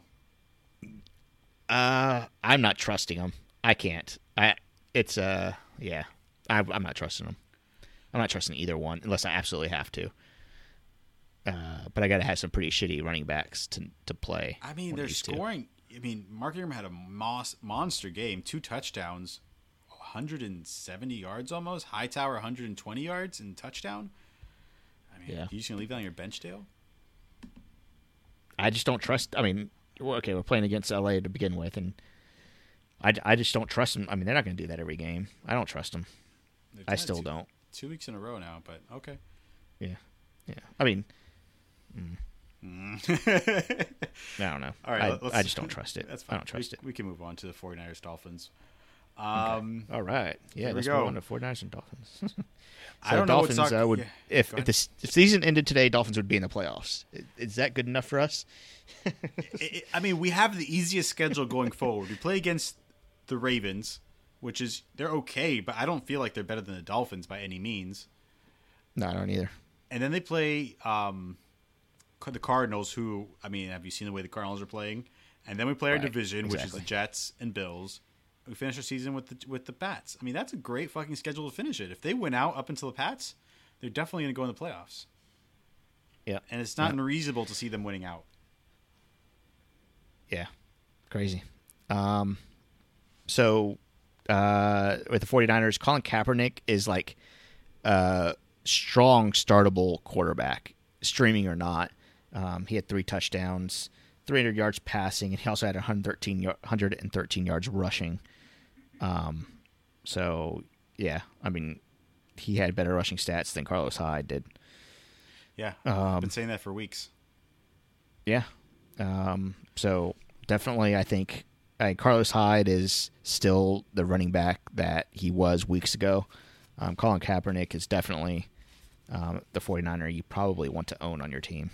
Uh, I'm not trusting him. I can't. I. It's uh, yeah. I, I'm not trusting him. I'm not trusting either one unless I absolutely have to. Uh, but I got to have some pretty shitty running backs to to play. I mean, one of they're these two. scoring. I mean, Mark Ingram had a mos- monster game, two touchdowns, one hundred seventy yards almost. Hightower, one hundred twenty yards and touchdown. I mean, Yeah. you just gonna leave that on your bench, Dale? I just don't trust. I mean, well, okay, we're playing against L A to begin with, and I, I just don't trust them. I mean, they're not going to do that every game. I don't trust them. They've I done it still two, don't. Two weeks in a row now, but okay. Yeah, yeah. I mean, I don't know. All right, I, let's- I just don't trust it. That's fine. I don't trust we, it. We can move on to the 49ers Dolphins. Um, All right. Yeah, Here we let's go. move on to 49ers and Dolphins. so I don't know what Dolphins to talk- uh, would yeah, if go if ahead. the s- if season ended today, Dolphins would be in the playoffs. I- Is that good enough for us? I- I mean, we have the easiest schedule going forward. We play against the Ravens, which is they're okay, but I don't feel like they're better than the Dolphins by any means. No, I don't either. And then they play um, the Cardinals, who I mean, have you seen the way the Cardinals are playing? And then we play our Right, division, which is exactly. the Jets and Bills. We finish our season with the with the Pats. I mean, that's a great fucking schedule to finish it. If they win out up until the Pats, they're definitely going to go in the playoffs. Yeah, And it's not Yeah. unreasonable to see them winning out. yeah, crazy. Um, so uh, with the 49ers, Colin Kaepernick is like a strong startable quarterback, streaming or not. Um, he had three touchdowns, three hundred yards passing, and he also had one hundred thirteen, y- one hundred thirteen yards rushing. Um, so yeah, I mean, he had better rushing stats than Carlos Hyde did. Yeah, Um, I've been saying that for weeks. Yeah. Um, so definitely, I think uh, Carlos Hyde is still the running back that he was weeks ago. Um, Colin Kaepernick is definitely um, the 49er you probably want to own on your team.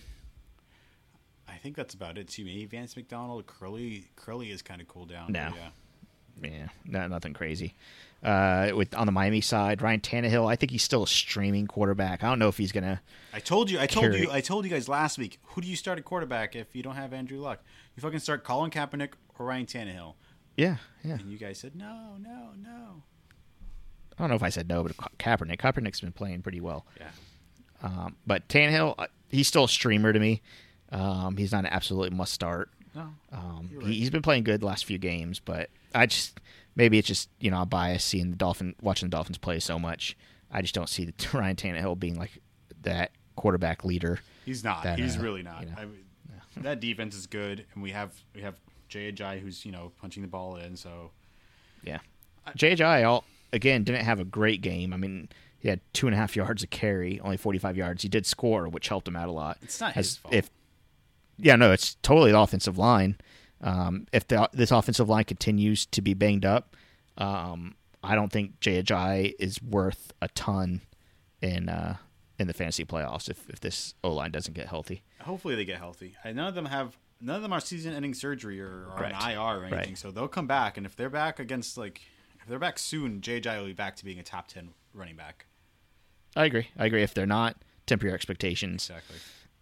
I think that's about it too. Maybe Vance McDonald, Curly, Curly is kind of cooled down. No. but yeah. Yeah, no, nothing crazy. Uh, with on the Miami side, Ryan Tannehill, I think he's still a streaming quarterback. I don't know if he's gonna. I told you, I told Carry. you, I told you guys last week. Who do you start at quarterback if you don't have Andrew Luck? You fucking start Colin Kaepernick or Ryan Tannehill. Yeah, yeah. And you guys said no, no, no. I don't know if I said no, but Ka- Kaepernick, Kaepernick's been playing pretty well. Yeah. Um, but Tannehill, uh, he's still a streamer to me. Um, he's not an absolute must start. No. Um, You're he, right. he's been playing good the last few games, but I just maybe it's just you know a bias seeing the Dolphin watching the Dolphins play so much. I just don't see the Ryan Tannehill being like that quarterback leader. He's not. That, He's uh, really not. you know, I mean, that defense is good, and we have we have Jay Ajayi who's you know punching the ball in. So Yeah, J J I all again didn't have a great game. I mean, he had two and a half yards a carry, only forty-five yards. He did score, which helped him out a lot. it's not As- his fault. If yeah, no, it's totally the offensive line. Um, if the, this offensive line continues to be banged up, um, I don't think Jay Ajayi is worth a ton in uh, in the fantasy playoffs if, if this O line doesn't get healthy. Hopefully they get healthy. And none of them have none of them are season-ending surgery or, or an Correct. I R or anything. Right. So they'll come back, and if they're back against like if they're back soon, Jay Ajayi will be back to being a top ten running back. I agree. I agree. If they're not, temper your expectations. Exactly.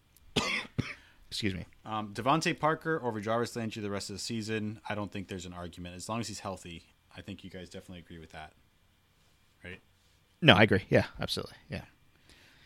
Excuse me. Um, Devontae Parker over Jarvis Landry the rest of the season. I don't think there's an argument as long as he's healthy. I think you guys definitely agree with that, right? No, I agree. Yeah, absolutely. Yeah.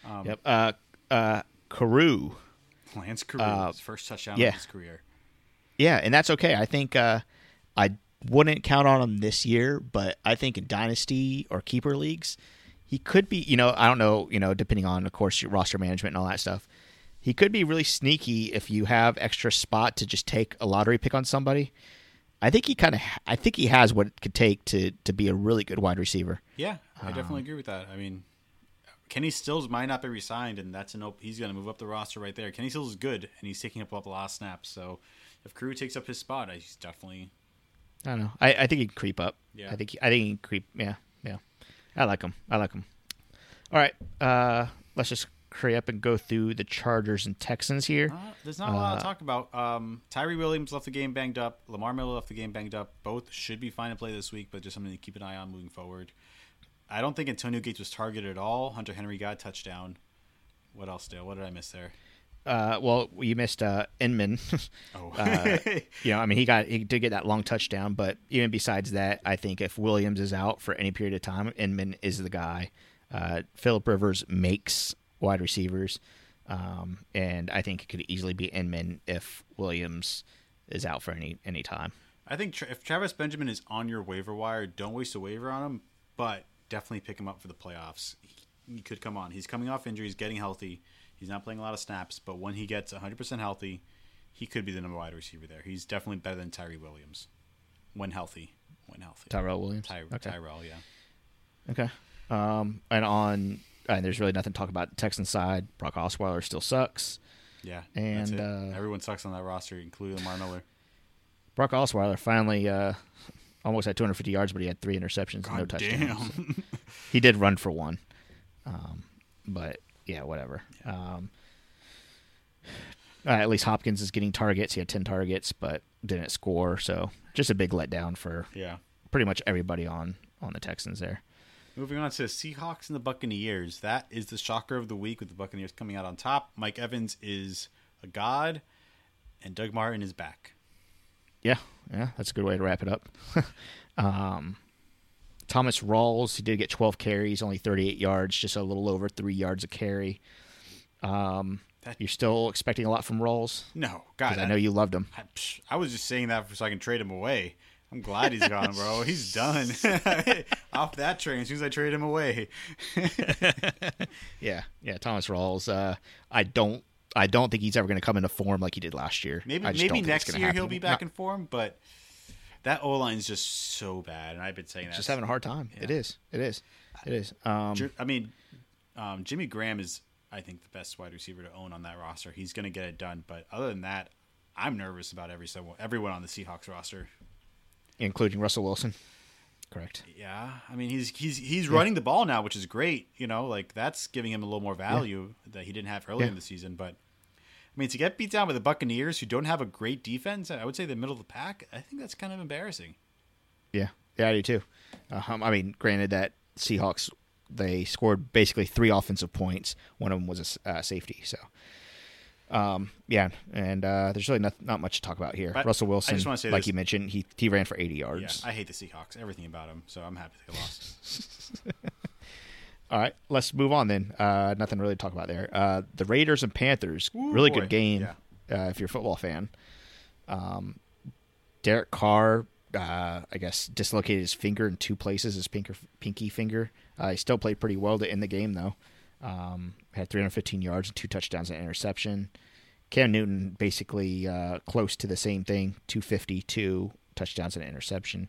Um, Yep. Uh, uh, Carew. Lance Carew, Uh, his first touchdown yeah. of his career. Yeah, and that's okay. I think uh, I wouldn't count on him this year, but I think in Dynasty or Keeper Leagues, he could be, you know, I don't know, you know, depending on, of course, your roster management and all that stuff. He could be really sneaky if you have extra spot to just take a lottery pick on somebody. I think he kind of, I think he has what it could take to to be a really good wide receiver. Yeah, I definitely agree with that. I mean, Kenny Stills might not be re-signed, and that's an op- he's going to move up the roster right there. Kenny Stills is good, and he's taking up a lot of snaps. So if Carew takes up his spot, he's definitely. I don't know. I, I think he can creep up. Yeah. I think he, I think he can creep. Yeah, yeah. I like him. I like him. All right. Uh, let's just hurry up and go through the Chargers and Texans here. Uh, there's not a lot to talk about. Um, Tyree Williams left the game banged up. Lamar Miller left the game banged up. Both should be fine to play this week, but just something to keep an eye on moving forward. I don't think Antonio Gates was targeted at all. Hunter Henry got a touchdown. What else, Dale? What did I miss there? Uh, well, you missed uh, Inman. Oh, uh, you know, I mean, he got he did get that long touchdown, but even besides that, I think if Williams is out for any period of time, Inman is the guy. Uh, Phillip Rivers makes wide receivers, um, and I think it could easily be Inman if Williams is out for any any time. I think tra- if Travis Benjamin is on your waiver wire, don't waste a waiver on him, but definitely pick him up for the playoffs. He, he could come on. He's coming off injuries, getting healthy. He's not playing a lot of snaps, but when he gets one hundred percent healthy, he could be the number wide receiver there. He's definitely better than Tyree Williams when healthy. When healthy. Tyrell Williams? Ty- Okay. Tyrell, yeah. Okay. Um, and on, and there's really nothing to talk about the Texans side. Brock Osweiler still sucks. Yeah, And, that's it. uh, Everyone sucks on that roster, including Lamar Miller. Brock Osweiler finally uh, almost had two hundred fifty yards, but he had three interceptions, God no touchdowns. damn. He did run for one, um, but yeah, whatever. Yeah. Um, uh, at least Hopkins is getting targets. He had ten targets, but didn't score. So just a big letdown for Yeah. pretty much everybody on on the Texans there. Moving on to the Seahawks and the Buccaneers. That is the shocker of the week with the Buccaneers coming out on top. Mike Evans is a god, and Doug Martin is back. Yeah, yeah, that's a good way to wrap it up. um, Thomas Rawls, he did get twelve carries, only thirty-eight yards, just a little over three yards a carry. Um, That- you're still expecting a lot from Rawls? No, God, Because I know you loved him. I, psh, I was just saying that so I can trade him away. I'm glad he's gone, bro. He's done. Off that train as soon as I trade him away. Yeah, yeah, Thomas Rawls. Uh, I don't, I don't think he's ever going to come into form like he did last year. Maybe I just maybe don't think it's next gonna year happen. he'll be back Not- in form, but that O line is just so bad, and I've been saying that. just having a hard time. It Yeah. is. It is. It is. Um, Ju- I mean, um, Jimmy Graham is, I think, the best wide receiver to own on that roster. He's going to get it done, but other than that, I'm nervous about every someone, everyone on the Seahawks roster. including Russell Wilson. Correct. Yeah, I mean he's he's he's running the ball now, which is great. You know, like that's giving him a little more value that he didn't have earlier Yeah. in the season. But I mean, to get beat down by the Buccaneers, who don't have a great defense, I would say the middle of the pack. I think that's kind of embarrassing. Yeah, yeah, I do too. Um, I mean, granted that Seahawks they scored basically three offensive points. One of them was a s- uh, safety. So, um, yeah, and uh, there's really not not much to talk about here. But Russell I Wilson, just wanna say like this. you mentioned, he he ran for eighty Yeah, yards. I hate the Seahawks, everything about them. So I'm happy they lost. All right, let's move on then. Uh, nothing really to talk about there. Uh, the Raiders and Panthers, Ooh, really boy. good game uh, if you're a football fan. Um, Derek Carr, uh, I guess, dislocated his finger in two places, his pinker, pinky finger. Uh, he still played pretty well to end the game, though. Um, had three hundred fifteen yards and two touchdowns and interception. Cam Newton basically uh, close to the same thing, two fifty-two touchdowns and an interception.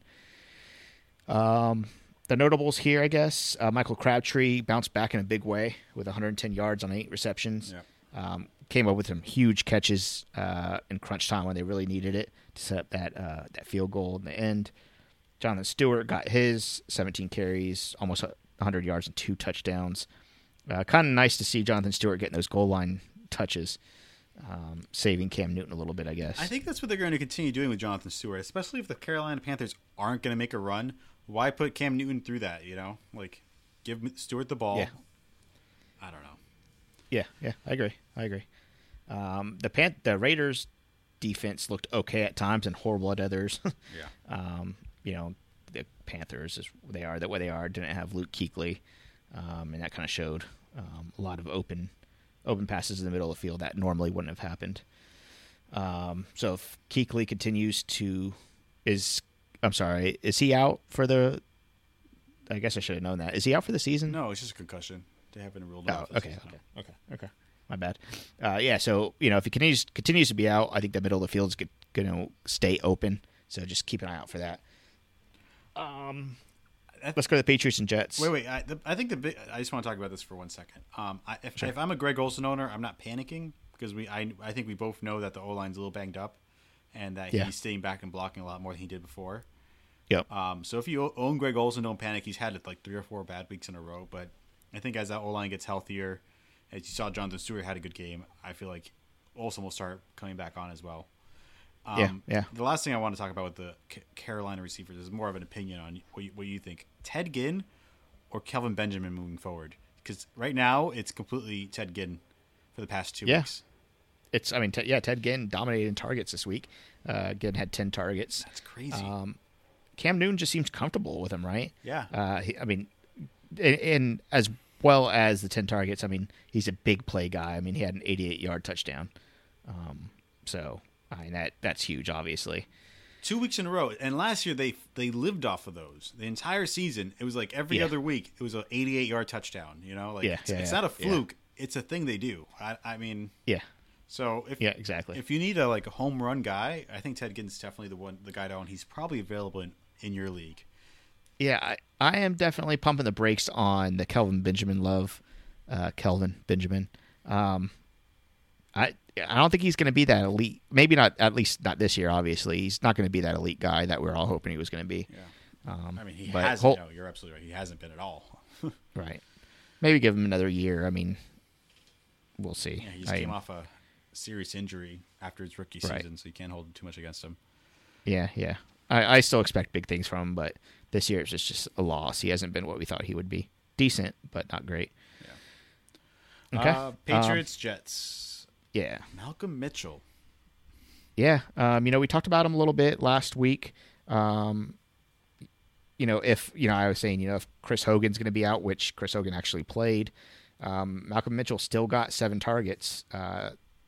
Um, the notables here, I guess, uh, Michael Crabtree bounced back in a big way with one hundred ten yards on eight receptions. Yeah. Um, came up with some huge catches uh, in crunch time when they really needed it to set up that uh, that field goal in the end. Jonathan Stewart got his seventeen carries, almost one hundred yards and two touchdowns. Uh, kind of nice to see Jonathan Stewart getting those goal line touches, um, saving Cam Newton a little bit, I guess. I think that's what they're going to continue doing with Jonathan Stewart, especially if the Carolina Panthers aren't going to make a run. Why put Cam Newton through that? You know, like give Stewart the ball. Yeah. I don't know. Yeah, yeah, I agree. I agree. Um, the Pan- the Raiders defense looked okay at times and horrible at others. Yeah. um, you know, the Panthers is they are that way they are. Didn't have Luke Kuechly, um, and that kind of showed Um, a lot of open open passes in the middle of the field that normally wouldn't have happened. Um, so if Kuechly continues to is I'm sorry, is he out for the? I guess I should have known that. Is he out for the season? No, it's just a concussion. They haven't ruled Oh, out. for the okay, season. okay, okay, okay. My bad. Uh, yeah, so you know if he continues continues to be out, I think the middle of the field is going to stay open. So just keep an eye out for that. Um, let's go to the Patriots and Jets. Wait, wait. I, the, I think the big, I just want to talk about this for one second. Um, I, if, Sure. if I'm a Greg Olsen owner, I'm not panicking because we I I think we both know that the O line's a little banged up, and that Yeah. he's staying back and blocking a lot more than he did before. Yep. Um, so if you o- own Greg Olsen, don't panic. He's had like three or four bad weeks in a row, but I think as that O line gets healthier, as you saw, Jonathan Stewart had a good game. I feel like Olsen will start coming back on as well. Um, Yeah, yeah. The last thing I want to talk about with the C- Carolina receivers is more of an opinion on what you, what you think. Ted Ginn or Kelvin Benjamin moving forward? Because right now it's completely Ted Ginn for the past two Yeah. weeks. It's I mean Ted, yeah Ted Ginn dominated in targets this week. Uh, Ginn had ten targets. That's crazy. Um, Cam Newton just seems comfortable with him, right? Yeah. Uh, he, I mean, and, and as well as the ten targets, I mean, he's a big play guy. I mean, he had an eighty-eight yard touchdown. Um, so, I mean, that that's huge, obviously. Two weeks in a row, and last year they they lived off of those. The entire season, it was like every Yeah. other week, it was an eighty-eight yard touchdown. You know, like Yeah, it's, yeah, it's yeah, not a yeah. fluke; it's a thing they do. I, I mean, Yeah. so if Yeah, exactly. if you need a like a home run guy, I think Ted Ginn's definitely the one, the guy to own. He's probably available in, in your league. Yeah, I, I am definitely pumping the brakes on the Kelvin Benjamin love. Uh, Kelvin Benjamin. Um, I I don't think he's going to be that elite. Maybe not, at least not this year, obviously. He's not going to be that elite guy that we're all hoping he was going to be. Yeah, Um, I mean, he but hasn't. Hol- no, you're absolutely right. He hasn't been at all. Right. Maybe give him another year. I mean, we'll see. Yeah, he just I- came off a serious injury after his rookie Right. season, so you can't hold too much against him. Yeah, yeah. I, I still expect big things from him, but this year it's just, just a loss. He hasn't been what we thought he would be. Decent, but not great. Okay. Uh, Patriots, Jets. Yeah. Malcolm Mitchell. Yeah. Um, you know, we talked about him a little bit last week. Um, you know, if, you know, I was saying, you know, if Chris Hogan's going to be out, which Chris Hogan actually played, um, Malcolm Mitchell still got seven targets. Uh,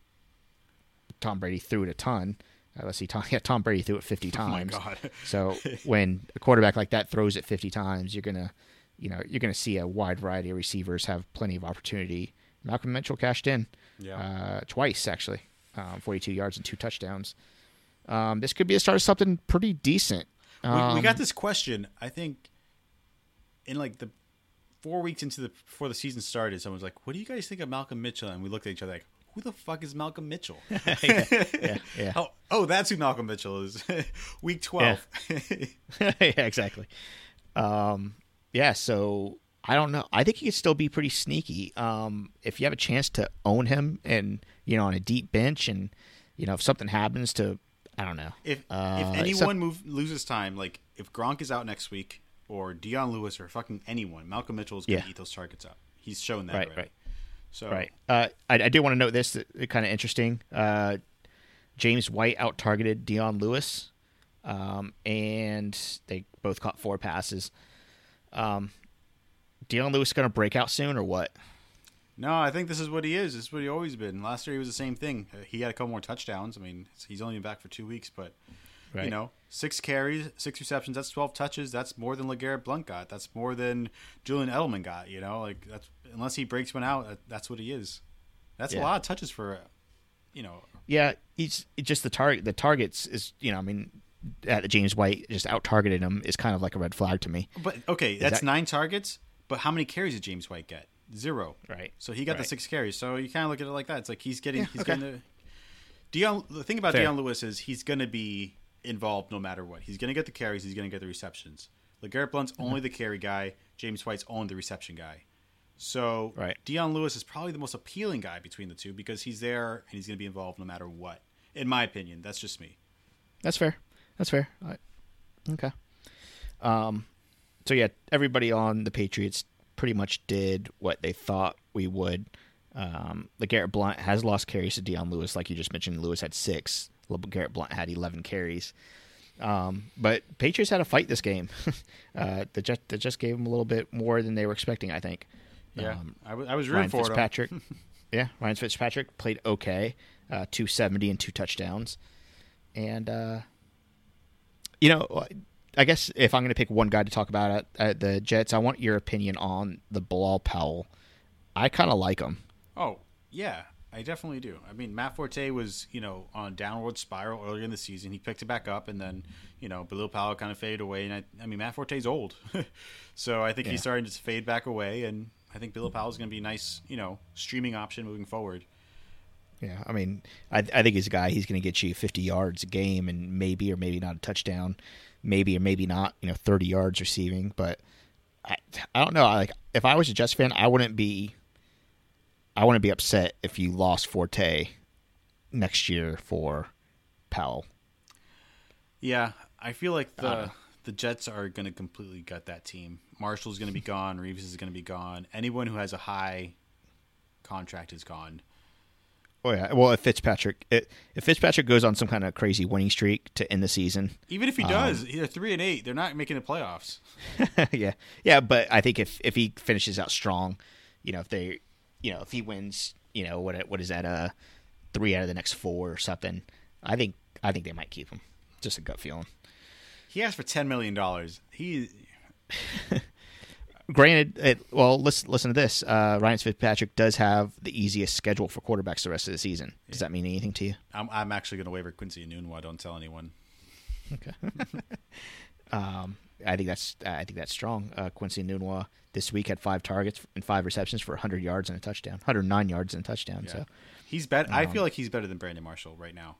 Tom Brady threw it a ton. Uh, let's see, Tom, yeah, Tom Brady threw it fifty Oh my times. God. So when a quarterback like that throws it fifty times, you're gonna, you know, you're gonna see a wide variety of receivers have plenty of opportunity. Malcolm Mitchell cashed in, Yeah. uh, twice actually, um, forty-two yards and two touchdowns. Um, this could be a start of something pretty decent. Um, we, we got this question, I think, in like the four weeks into the before the season started. Someone was like, "What do you guys think of Malcolm Mitchell?" And we looked at each other like, "Who the fuck is Malcolm Mitchell?" yeah, yeah. Oh, oh, that's who Malcolm Mitchell is. Week twelve. yeah, exactly. Um, yeah, so I don't know. I think he could still be pretty sneaky. Um, if you have a chance to own him and, you know, on a deep bench and, you know, if something happens to, I don't know. If Uh, if anyone some- move, loses time, like if Gronk is out next week or Deion Lewis or fucking anyone, Malcolm Mitchell is going to Yeah. eat those targets up. He's shown that Right, already. right. So Right. Uh, I, I do want to note this, kind of interesting. Uh, James White out-targeted Deion Lewis, um, and they both caught four passes. Um, Deion Lewis going to break out soon or what? No, I think this is what he is. This is what he always been. Last year he was the same thing. Uh, He had a couple more touchdowns. I mean, he's only been back for two weeks, but Right. you know, six carries, six receptions. That's twelve touches. That's more than LeGarrette Blount got. That's more than Julian Edelman got. You know, like that's unless he breaks one out, that, that's what he is. That's Yeah. a lot of touches for, you know. Yeah, he's it's just the target. The targets is, you know, I mean, uh, James White just out-targeted him is kind of like a red flag to me. But okay, that's that- nine targets. But how many carries did James White get? Zero. Right. So he got the Right. six carries. So you kind of look at it like that. It's like he's getting. Yeah, he's okay. going to. Deion. The thing about Fair. Deion Lewis is he's going to be involved no matter what. He's going to get the carries. He's going to get the receptions. LeGarrette Blount's only the carry guy. James White's only the reception guy. So Right. Deion Lewis is probably the most appealing guy between the two because he's there and he's going to be involved no matter what. In my opinion, that's just me. That's fair. That's fair. I, okay. Um, so yeah, everybody on the Patriots pretty much did what they thought we would. Um, LeGarrette Blount has lost carries to Deion Lewis, like you just mentioned. Lewis had six. LeGarrette Blount had eleven carries. Um, but Patriots had a fight this game. uh, the just they just gave them a little bit more than they were expecting, I think. Yeah, Um, I, w- I was rooting Ryan for him. Fitzpatrick. yeah, Ryan Fitzpatrick played okay, uh, two seventy and two touchdowns, and uh, you know, I guess if I'm going to pick one guy to talk about at, at the Jets, I want your opinion on the Bilal Powell. I kind of like him. Oh, yeah, I definitely do. I mean, Matt Forte was, you know, on a downward spiral earlier in the season. He picked it back up, and then, you know, Bilal Powell kind of faded away. And I, I mean, Matt Forte's old. so I think Yeah. he's starting to fade back away, and I think Bilal Powell's going to be a nice, you know, streaming option moving forward. Yeah, I mean, I, I think he's a guy. He's going to get you fifty yards a game, and maybe or maybe not a touchdown, maybe or maybe not, you know, thirty yards receiving. But I, I don't know. Like, if I was a Jets fan, I wouldn't be. I wouldn't be upset if you lost Forte next year for Powell. Yeah, I feel like I the don't know. the Jets are going to completely gut that team. Marshall's going to be gone. Reeves is going to be gone. Anyone who has a high contract is gone. Oh yeah. Well, if Fitzpatrick, if Fitzpatrick goes on some kind of crazy winning streak to end the season, Even if he does, they're three and eight. They're not making the playoffs. yeah, yeah. But I think if if he finishes out strong, you know, if they, you know, if he wins, you know, what what is that? Uh, three out of the next four or something. I think I think they might keep him. Just a gut feeling. He asked for ten million dollars. He Granted, it, well, listen, listen to this. Uh, Ryan Fitzpatrick does have the easiest schedule for quarterbacks the rest of the season. Does that mean anything to you? I'm, I'm actually going to waiver Quincy Enunwa. Don't tell anyone. Okay. um, I think that's I think that's strong. Uh, Quincy Enunwa this week had five targets and five receptions for one hundred yards and a touchdown, one hundred nine yards and a touchdown. Yeah. So, He's better. I Um, feel like he's better than Brandon Marshall right now.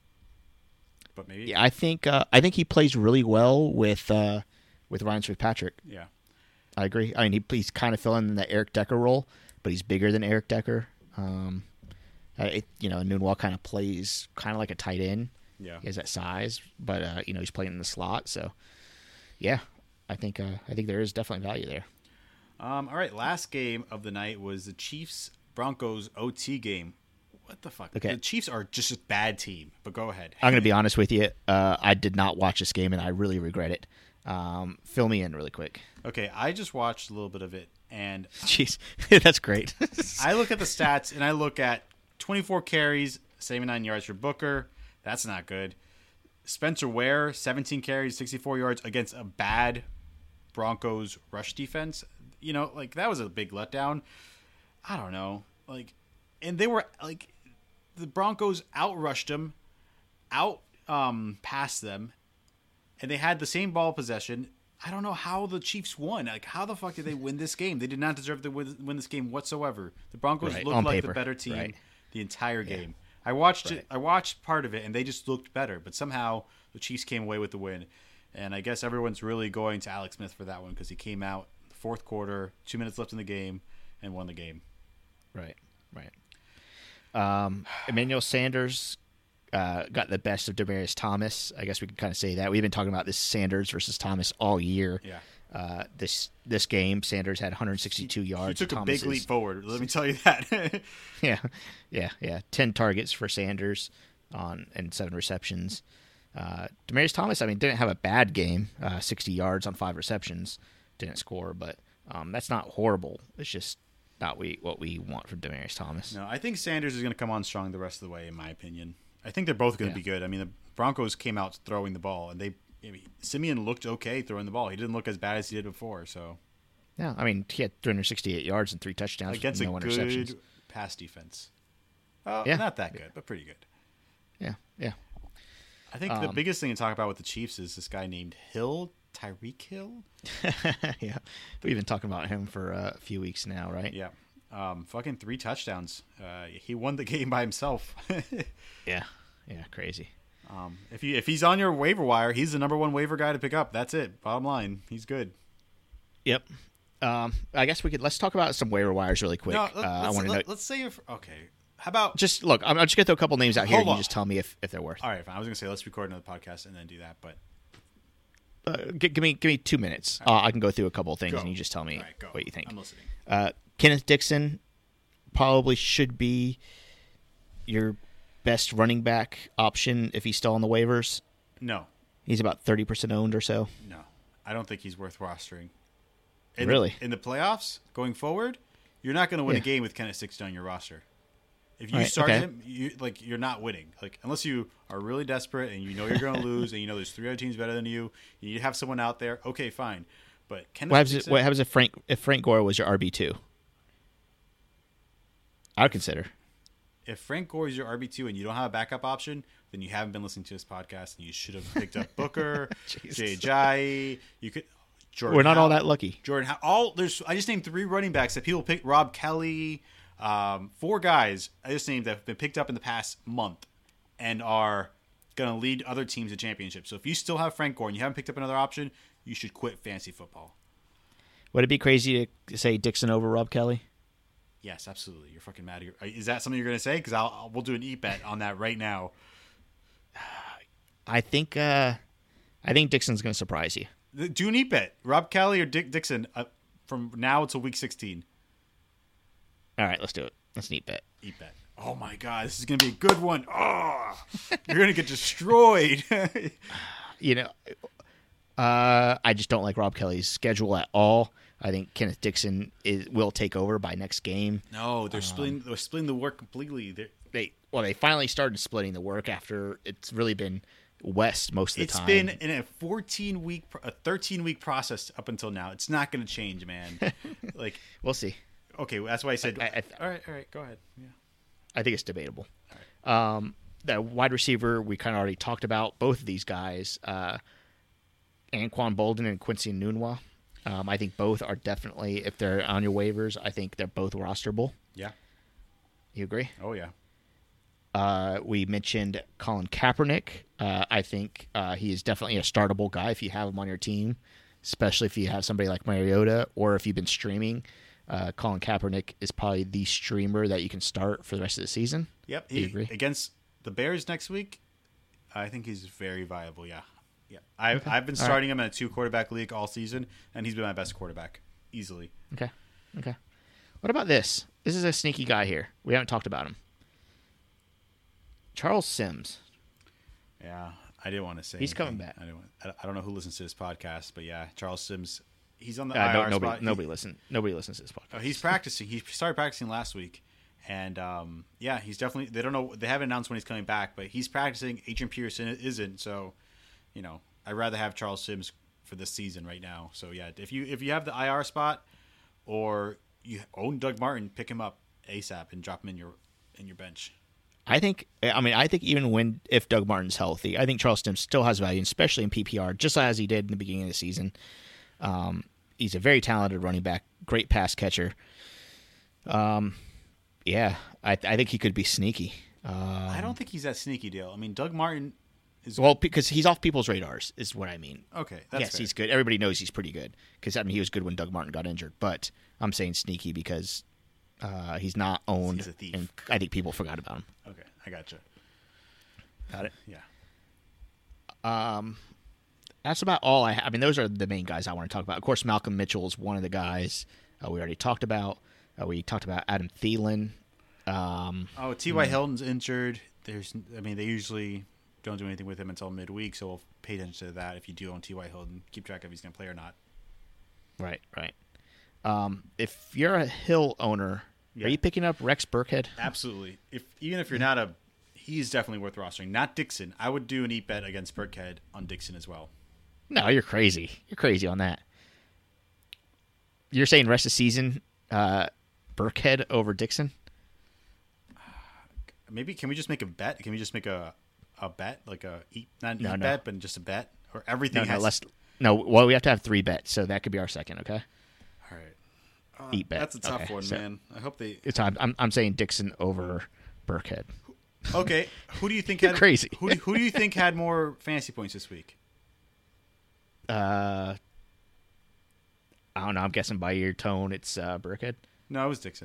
But maybe. yeah, I think uh, I think he plays really well with uh, with Ryan Fitzpatrick. Yeah. I agree. I mean, he, he's kind of filling in the Eric Decker role, but he's bigger than Eric Decker. Um, uh, it, you know, Nunwall kind of plays kind of like a tight end. Yeah. He has that size, but uh, you know, he's playing in the slot. So, yeah, I think uh, I think there is definitely value there. Um, all right. Last game of the night was the Chiefs Broncos O T game. What the fuck? Okay. The Chiefs are just a bad team. But go ahead. I'm going to be honest with you. Uh, I did not watch this game, and I really regret it. Um, fill me in really quick. Okay. I just watched a little bit of it, and Jeez, that's great. I look at the stats, and I look at twenty-four carries, seventy-nine yards for Booker. That's not good. Spencer Ware, seventeen carries, sixty-four yards against a bad Broncos rush defense. You know, like that was a big letdown. I don't know. Like, and they were like, the Broncos outrushed them, out um, passed them, and they had the same ball possession. I don't know how the Chiefs won. Like, how the fuck did they win this game? They did not deserve to win, win this game whatsoever. The Broncos Right, looked on like paper, the better team right. the entire game. I watched Right. it. I watched part of it, and they just looked better. But somehow the Chiefs came away with the win. And I guess everyone's really going to Alex Smith for that one because he came out the fourth quarter, two minutes left in the game, and won the game. Right, right. Um, Emmanuel Sanders uh, got the best of Demaryius Thomas. I guess we can kind of say that. We've been talking about this Sanders versus Thomas all year. Yeah. Uh, this this game, Sanders had one hundred sixty-two yards. He took a Thomas big leap is- forward. Let me tell you that. Yeah, yeah, yeah. Ten targets for Sanders on and seven receptions. Uh, Demaryius Thomas, I mean, didn't have a bad game. Uh, Sixty yards on five receptions. Didn't score, but um, that's not horrible. It's just not we what we want from Demaryius Thomas. No, I think Sanders is going to come on strong the rest of the way, in my opinion. I think they're both going to Yeah. be good. I mean, the Broncos came out throwing the ball, and they I mean, Simeon looked okay throwing the ball. He didn't look as bad as he did before. So Yeah, I mean, he had three hundred sixty-eight yards and three touchdowns against with no a interceptions. good pass defense, uh, Yeah. not that good, but pretty good. Yeah, yeah. I think the Um, biggest thing to talk about with the Chiefs is this guy named Hill, Tyreek Hill. Yeah, we've been talking about him for uh, a few weeks now, right? Yeah, um, fucking three touchdowns. Uh, he won the game by himself. Yeah, yeah, crazy. Um, if he if he's on your waiver wire, he's the number one waiver guy to pick up. That's it. Bottom line, he's good. Yep. Um, I guess we could let's talk about some waiver wires really quick. No, uh, let, I let's, want to let, know. let's say if okay. How about Just look, I'm, I'm just gonna throw a couple names out here, Hold and you on. just tell me if, if they're worth. all right? Fine. I was gonna say let's record another podcast and then do that, but Uh, g- give me give me two minutes. Uh, I can go through a couple of things, Go. and you just tell me All right, go. what you think. I'm listening. Uh, Kenneth Dixon probably should be your best running back option if he's still on the waivers. No, He's about thirty percent owned or so. no, I don't think he's worth rostering. In Really? the, in the playoffs going forward, You're not going to win Yeah. a game with Kenneth Dixon on your roster. If you Right, start okay. him, you like you're not winning. Like unless you are really desperate and you know you're going to lose, and you know there's three other teams better than you, you need to have someone out there. Okay, fine. But Kenneth What happens? Dixon, If, what happens if Frank if Frank Gore was your R B two? I would consider. if Frank Gore is your R B two and you don't have a backup option, then you haven't been listening to this podcast, and you should have picked up Booker, Jay Ajayi. You could. Jordan We're not all Howe- that lucky. Jordan, Howe- all there's. I just named three running backs that people pick. Rob Kelly, um, four guys I just named that have been picked up in the past month and are going to lead other teams to championships. So if you still have Frank Gore and you haven't picked up another option, you should quit fantasy football. Would it be crazy to say Dixon over Rob Kelly? Yes, absolutely. You're fucking mad. Is that something you're going to say? Because I'll, I'll we'll do an eat bet on that right now. I think. Uh, I think Dixon's going to surprise you. Do an eat bet. Rob Kelly or Dick Dixon uh, from now until week sixteen. All right, let's do it. Let's neat bet. Eat bet. Oh my god, this is gonna be a good one. Oh, you're gonna get destroyed. You know, uh, I just don't like Rob Kelly's schedule at all. I think Kenneth Dixon is, will take over by next game. no, they're splitting. They're splitting the work completely. They're, They well, they finally started splitting the work after it's really been West most of the it's time. been in a fourteen week, a thirteen week process up until now. It's not gonna change, man. Like, We'll see. okay, that's why I said. I- I- all right, all right, go ahead. Yeah. I think it's debatable. Um, the wide receiver we kind of already talked about. Both of these guys, uh, Anquan Bolden and Quincy Nunwa. Um, I think both are definitely, if they're on your waivers, I think they're both rosterable. Yeah. You agree? Oh yeah. Uh, we mentioned Colin Kaepernick. Uh, I think uh, he is definitely a startable guy if you have him on your team, especially if you have somebody like Mariota or if you've been streaming. Uh, Colin Kaepernick is probably the streamer that you can start for the rest of the season. Yep. Do you He, agree? against the Bears next week, I think he's very viable. Yeah. Yeah. I, I've been All right. starting him in a two quarterback league all season, and he's been my best quarterback easily. Okay. Okay. What about this? This is a sneaky guy here. We haven't talked about him. Charles Sims. Yeah, I didn't want to say He's coming anything. back. I don't. Want, I I don't know who listens to this podcast, but yeah, Charles Sims. He's on the Uh, I R no, nobody, spot. He- nobody listen. Nobody listens to this podcast. Oh, he's practicing. He started practicing last week, and um, yeah, he's definitely. They don't know. They haven't announced when he's coming back, but he's practicing. Adrian Peterson isn't. So, you know, I'd rather have Charles Sims for this season right now. So yeah, if you if you have the I R spot, or you own Doug Martin, pick him up ASAP and drop him in your in your bench. I think. I mean, I think even when if Doug Martin's healthy, I think Charles Sims still has value, especially in P P R, just as he did in the beginning of the season. Um, he's a very talented running back, great pass catcher. Um, yeah, I, I think he could be sneaky. Uh, I don't think he's that sneaky deal. I mean, Doug Martin is well, because he's off people's radars, is what I mean. okay. That's yes, fair. he's good. Everybody knows he's pretty good because I mean he was good when Doug Martin got injured. But I'm saying sneaky because uh, he's not owned, He's a thief. and I think people forgot about him. Okay, I gotcha. Got it. Yeah. Um, that's about all I. Ha- I mean, those are the main guys I want to talk about. Of course, Malcolm Mitchell is one of the guys uh, we already talked about. Uh, we talked about Adam Thielen. Um, Oh, T Y. Hilton's injured. There's, I mean, they usually don't do anything with him until midweek, so we'll pay attention to that. If you do own T Y. Hilton, keep track of if he's going to play or not. right, right. Um, if you're a Hill owner, Yeah. are you picking up Rex Burkhead? Absolutely. If even if you're not a, he's definitely worth rostering. Not Dixon. I would do an eat bet against Burkhead on Dixon as well. No, you're crazy. You're crazy on that. You're saying rest of the season, uh, Burkhead over Dixon? Maybe can we just make a bet? Can we just make a a bet like a eat not an No, eat no. bet, but just a bet or No, everything no, has. let's. No, well, we have to have three bets, so that could be our second. Okay, All right. Uh, eat bet. That's a tough Okay, one, so- man. I hope they. it's I'm I'm, I'm saying Dixon over Burkhead. Okay, who do you think You're had crazy. Who do, who do you think had more fantasy points this week? Uh, I don't know. I'm guessing by your tone, it's uh, Burkhead. No, it was Dixon.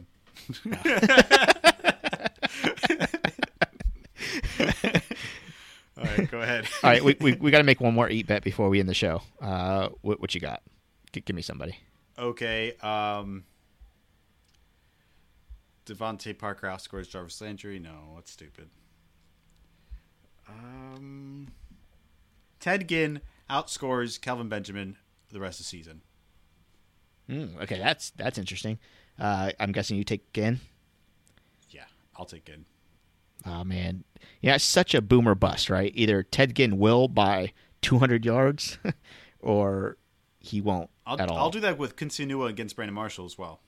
All right, go ahead. All right, we we, we got to make one more eat bet before we end the show. Uh, what, what you got? G- give me somebody. Okay. Um, Devontae Parker outscores Jarvis Landry. No, that's stupid. Um, Ted Ginn outscores Kelvin Benjamin the rest of the season. Mm, okay, that's that's interesting. Uh, I'm guessing you take Ginn. Yeah, I'll take Ginn. Oh man, yeah, it's such a boomer bust, right? Either Ted Ginn will by two hundred yards, or he won't I'll, at all. I'll do that with Quincy Enunwa against Brandon Marshall as well.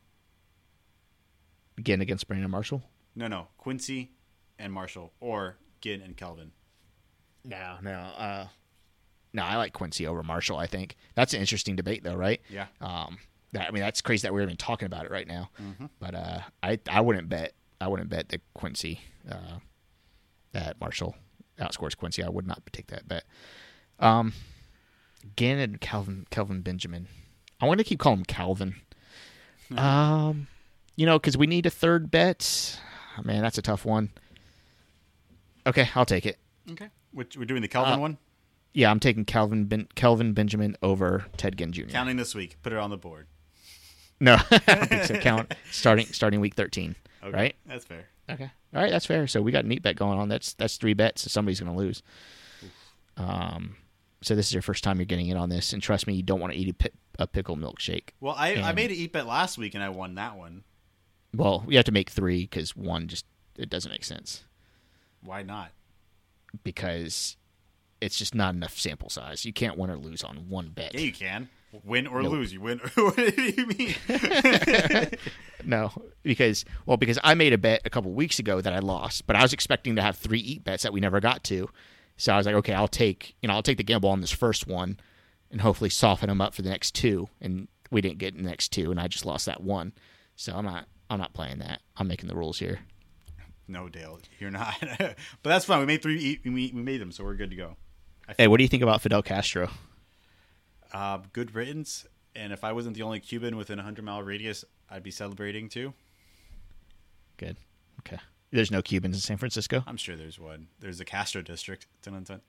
Ginn against Brandon Marshall. No, no, Quincy and Marshall, or Ginn and Kelvin. No, no, uh, no. I like Quincy over Marshall. I think that's an interesting debate, though, right? Yeah. Um, that I mean, that's crazy that we're even talking about it right now. Mm-hmm. But uh, I, I wouldn't bet. I wouldn't bet that Quincy, uh, that Marshall outscores Quincy. I would not take that bet. Um, Ginn and Calvin, Kelvin Benjamin. I want to keep calling him Calvin. Mm-hmm. Um, you know, because we need a third bet. Oh, man, that's a tough one. Okay, I'll take it. Okay. Which, we're doing the Kelvin Uh, one? Yeah, I'm taking Kelvin ben, Kelvin Benjamin over Ted Ginn Junior Counting this week. Put it on the board. No, I don't think so. Count starting starting week thirteen. Okay. Right? That's fair. Okay. All right, that's fair. So we got a neat bet going on. That's that's three bets, so somebody's going to lose. Um, so this is your first time you're getting in on this, and trust me, you don't want to eat a, pi- a pickle milkshake. Well, I, I And- made an eat bet last week, and I won that one. Well, you have to make three because one just it doesn't make sense Why not? because it's just not enough sample size. You can't win or lose on one bet. Yeah, you can. Win or Nope. lose. You win. What do you mean? No, because well, because I made a bet a couple weeks ago that I lost, but I was expecting to have three eat bets that we never got to. So I was like, okay, I'll take you know I'll take the gamble on this first one, and hopefully soften them up for the next two. And we didn't get the next two, and I just lost that one. So I'm not I'm not playing that. I'm making the rules here. No, Dale, you're not. But that's fine. We made three. eat- We we made them, so we're good to go. I Hey, what do you think about Fidel Castro? Uh, good riddance. And if I wasn't the only Cuban within a hundred mile radius, I'd be celebrating too. Good. Okay. There's no Cubans in San Francisco. I'm sure there's one. There's the Castro district. Dun, dun, dun.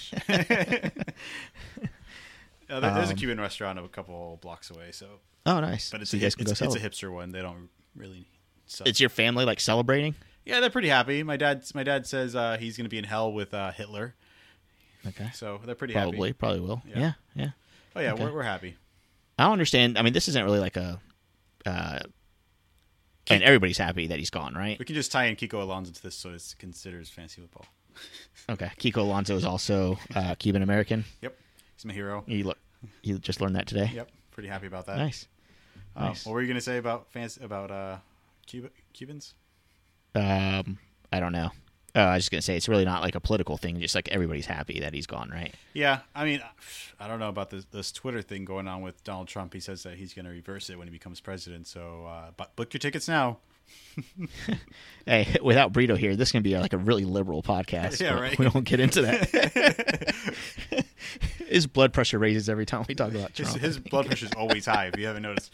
Uh, there- there's a Um, Cuban restaurant a couple blocks away. So, Oh, nice. but it's So a, you guys can go it's, it's a celebrate. hipster one. They don't really. Sub. It's your family like celebrating. Yeah, they're pretty happy. My dad, my dad says uh, he's going to be in hell with uh, Hitler, Okay. so they're pretty Probably, happy. probably will. Yeah. Yeah, yeah. Oh yeah, Okay. we're we're happy. I don't understand. I mean, this isn't really like a. Uh, and everybody's happy that he's gone, right? We can just tie in Kiko Alonso to this, so it's considered as fantasy football. Okay. Kiko Alonso is also uh, Cuban American. Yep, he's my hero. You look. You just learned that today. Yep, pretty happy about that. Nice. Uh, Nice. What were you going to say about fans about uh, Cuba, Cubans? Um, I don't know. Uh, I was just gonna say it's really not like a political thing. Just like everybody's happy that he's gone, right? Yeah, I mean, I don't know about this this Twitter thing going on with Donald Trump. He says that he's going to reverse it when he becomes president. So, uh, but book your tickets now. Hey, without Brito here, this is gonna be like a really liberal podcast. Yeah, but right. We won't get into that. His blood pressure raises every time we talk about His, Trump. his blood pressure is always high. If you haven't noticed.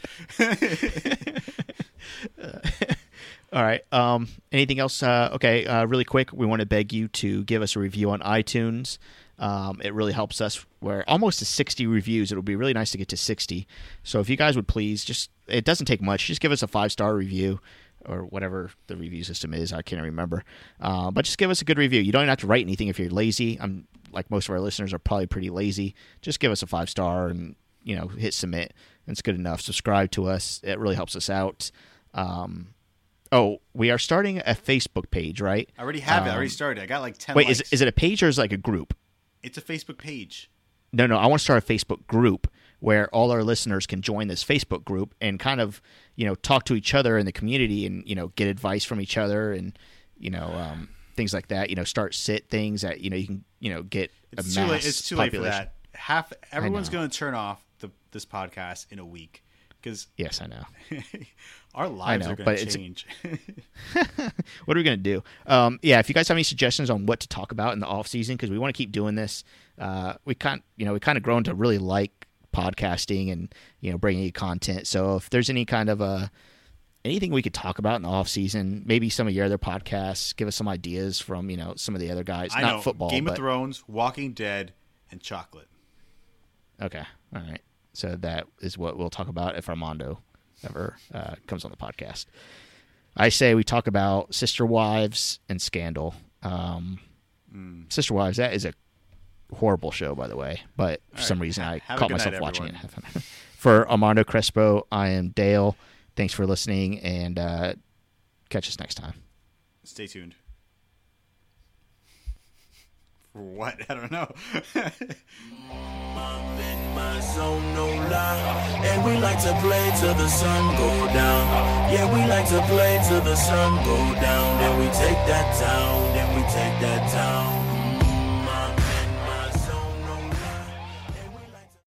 All right. Um, anything else? Uh, okay. Uh, really quick, we want to beg you to give us a review on iTunes. Um, it really helps us. We're almost to sixty reviews. It would be really nice to get to sixty. So if you guys would please, just it doesn't take much. Just give us a five star review or whatever the review system is. I can't remember. Uh, but just give us a good review. You don't have to write anything if you're lazy. I'm like most of our listeners are probably pretty lazy. Just give us a five star and you know hit submit. It's good enough. Subscribe to us. It really helps us out. Um, Oh, we are starting a Facebook page, right? I already have it. I already Um, started. I got like ten. Wait, likes. is is it a page or is it like a group? It's a Facebook page. No, no. I want to start a Facebook group where all our listeners can join this Facebook group and kind of, you know, talk to each other in the community and you know get advice from each other and you know um, things like that. You know, start sit things that you know you can you know get It's a too mass late. It's too late for population. that. Half everyone's know. going to turn off the this podcast in a week because Yes, I know. our lives know, are going but to it's- change. What are we going to do? Um, yeah, if you guys have any suggestions on what to talk about in the off season, because we want to keep doing this, uh, we kind, you know, we kind of grown to really like podcasting and you know bringing you content. So if there's any kind of uh, anything we could talk about in the off season, maybe some of your other podcasts, give us some ideas from you know some of the other guys. I Not know. football, Game but of Thrones, Walking Dead, and chocolate. okay, all right. So that is what we'll talk about if Armando ever uh, comes on the podcast. I say we talk about Sister Wives and Scandal. Um, Mm. Sister Wives, that is a horrible show, by the way. But for All some right. reason, I Have a caught good myself night, watching everyone. it. For Armando Crespo, I am Dale. Thanks for listening, and uh, catch us next time. Stay tuned. For what? I don't know. I'm in my zone, no lie. And we like to play till the sun go down. Yeah, we like to play till the sun go down. Then we take that town, then we take that town.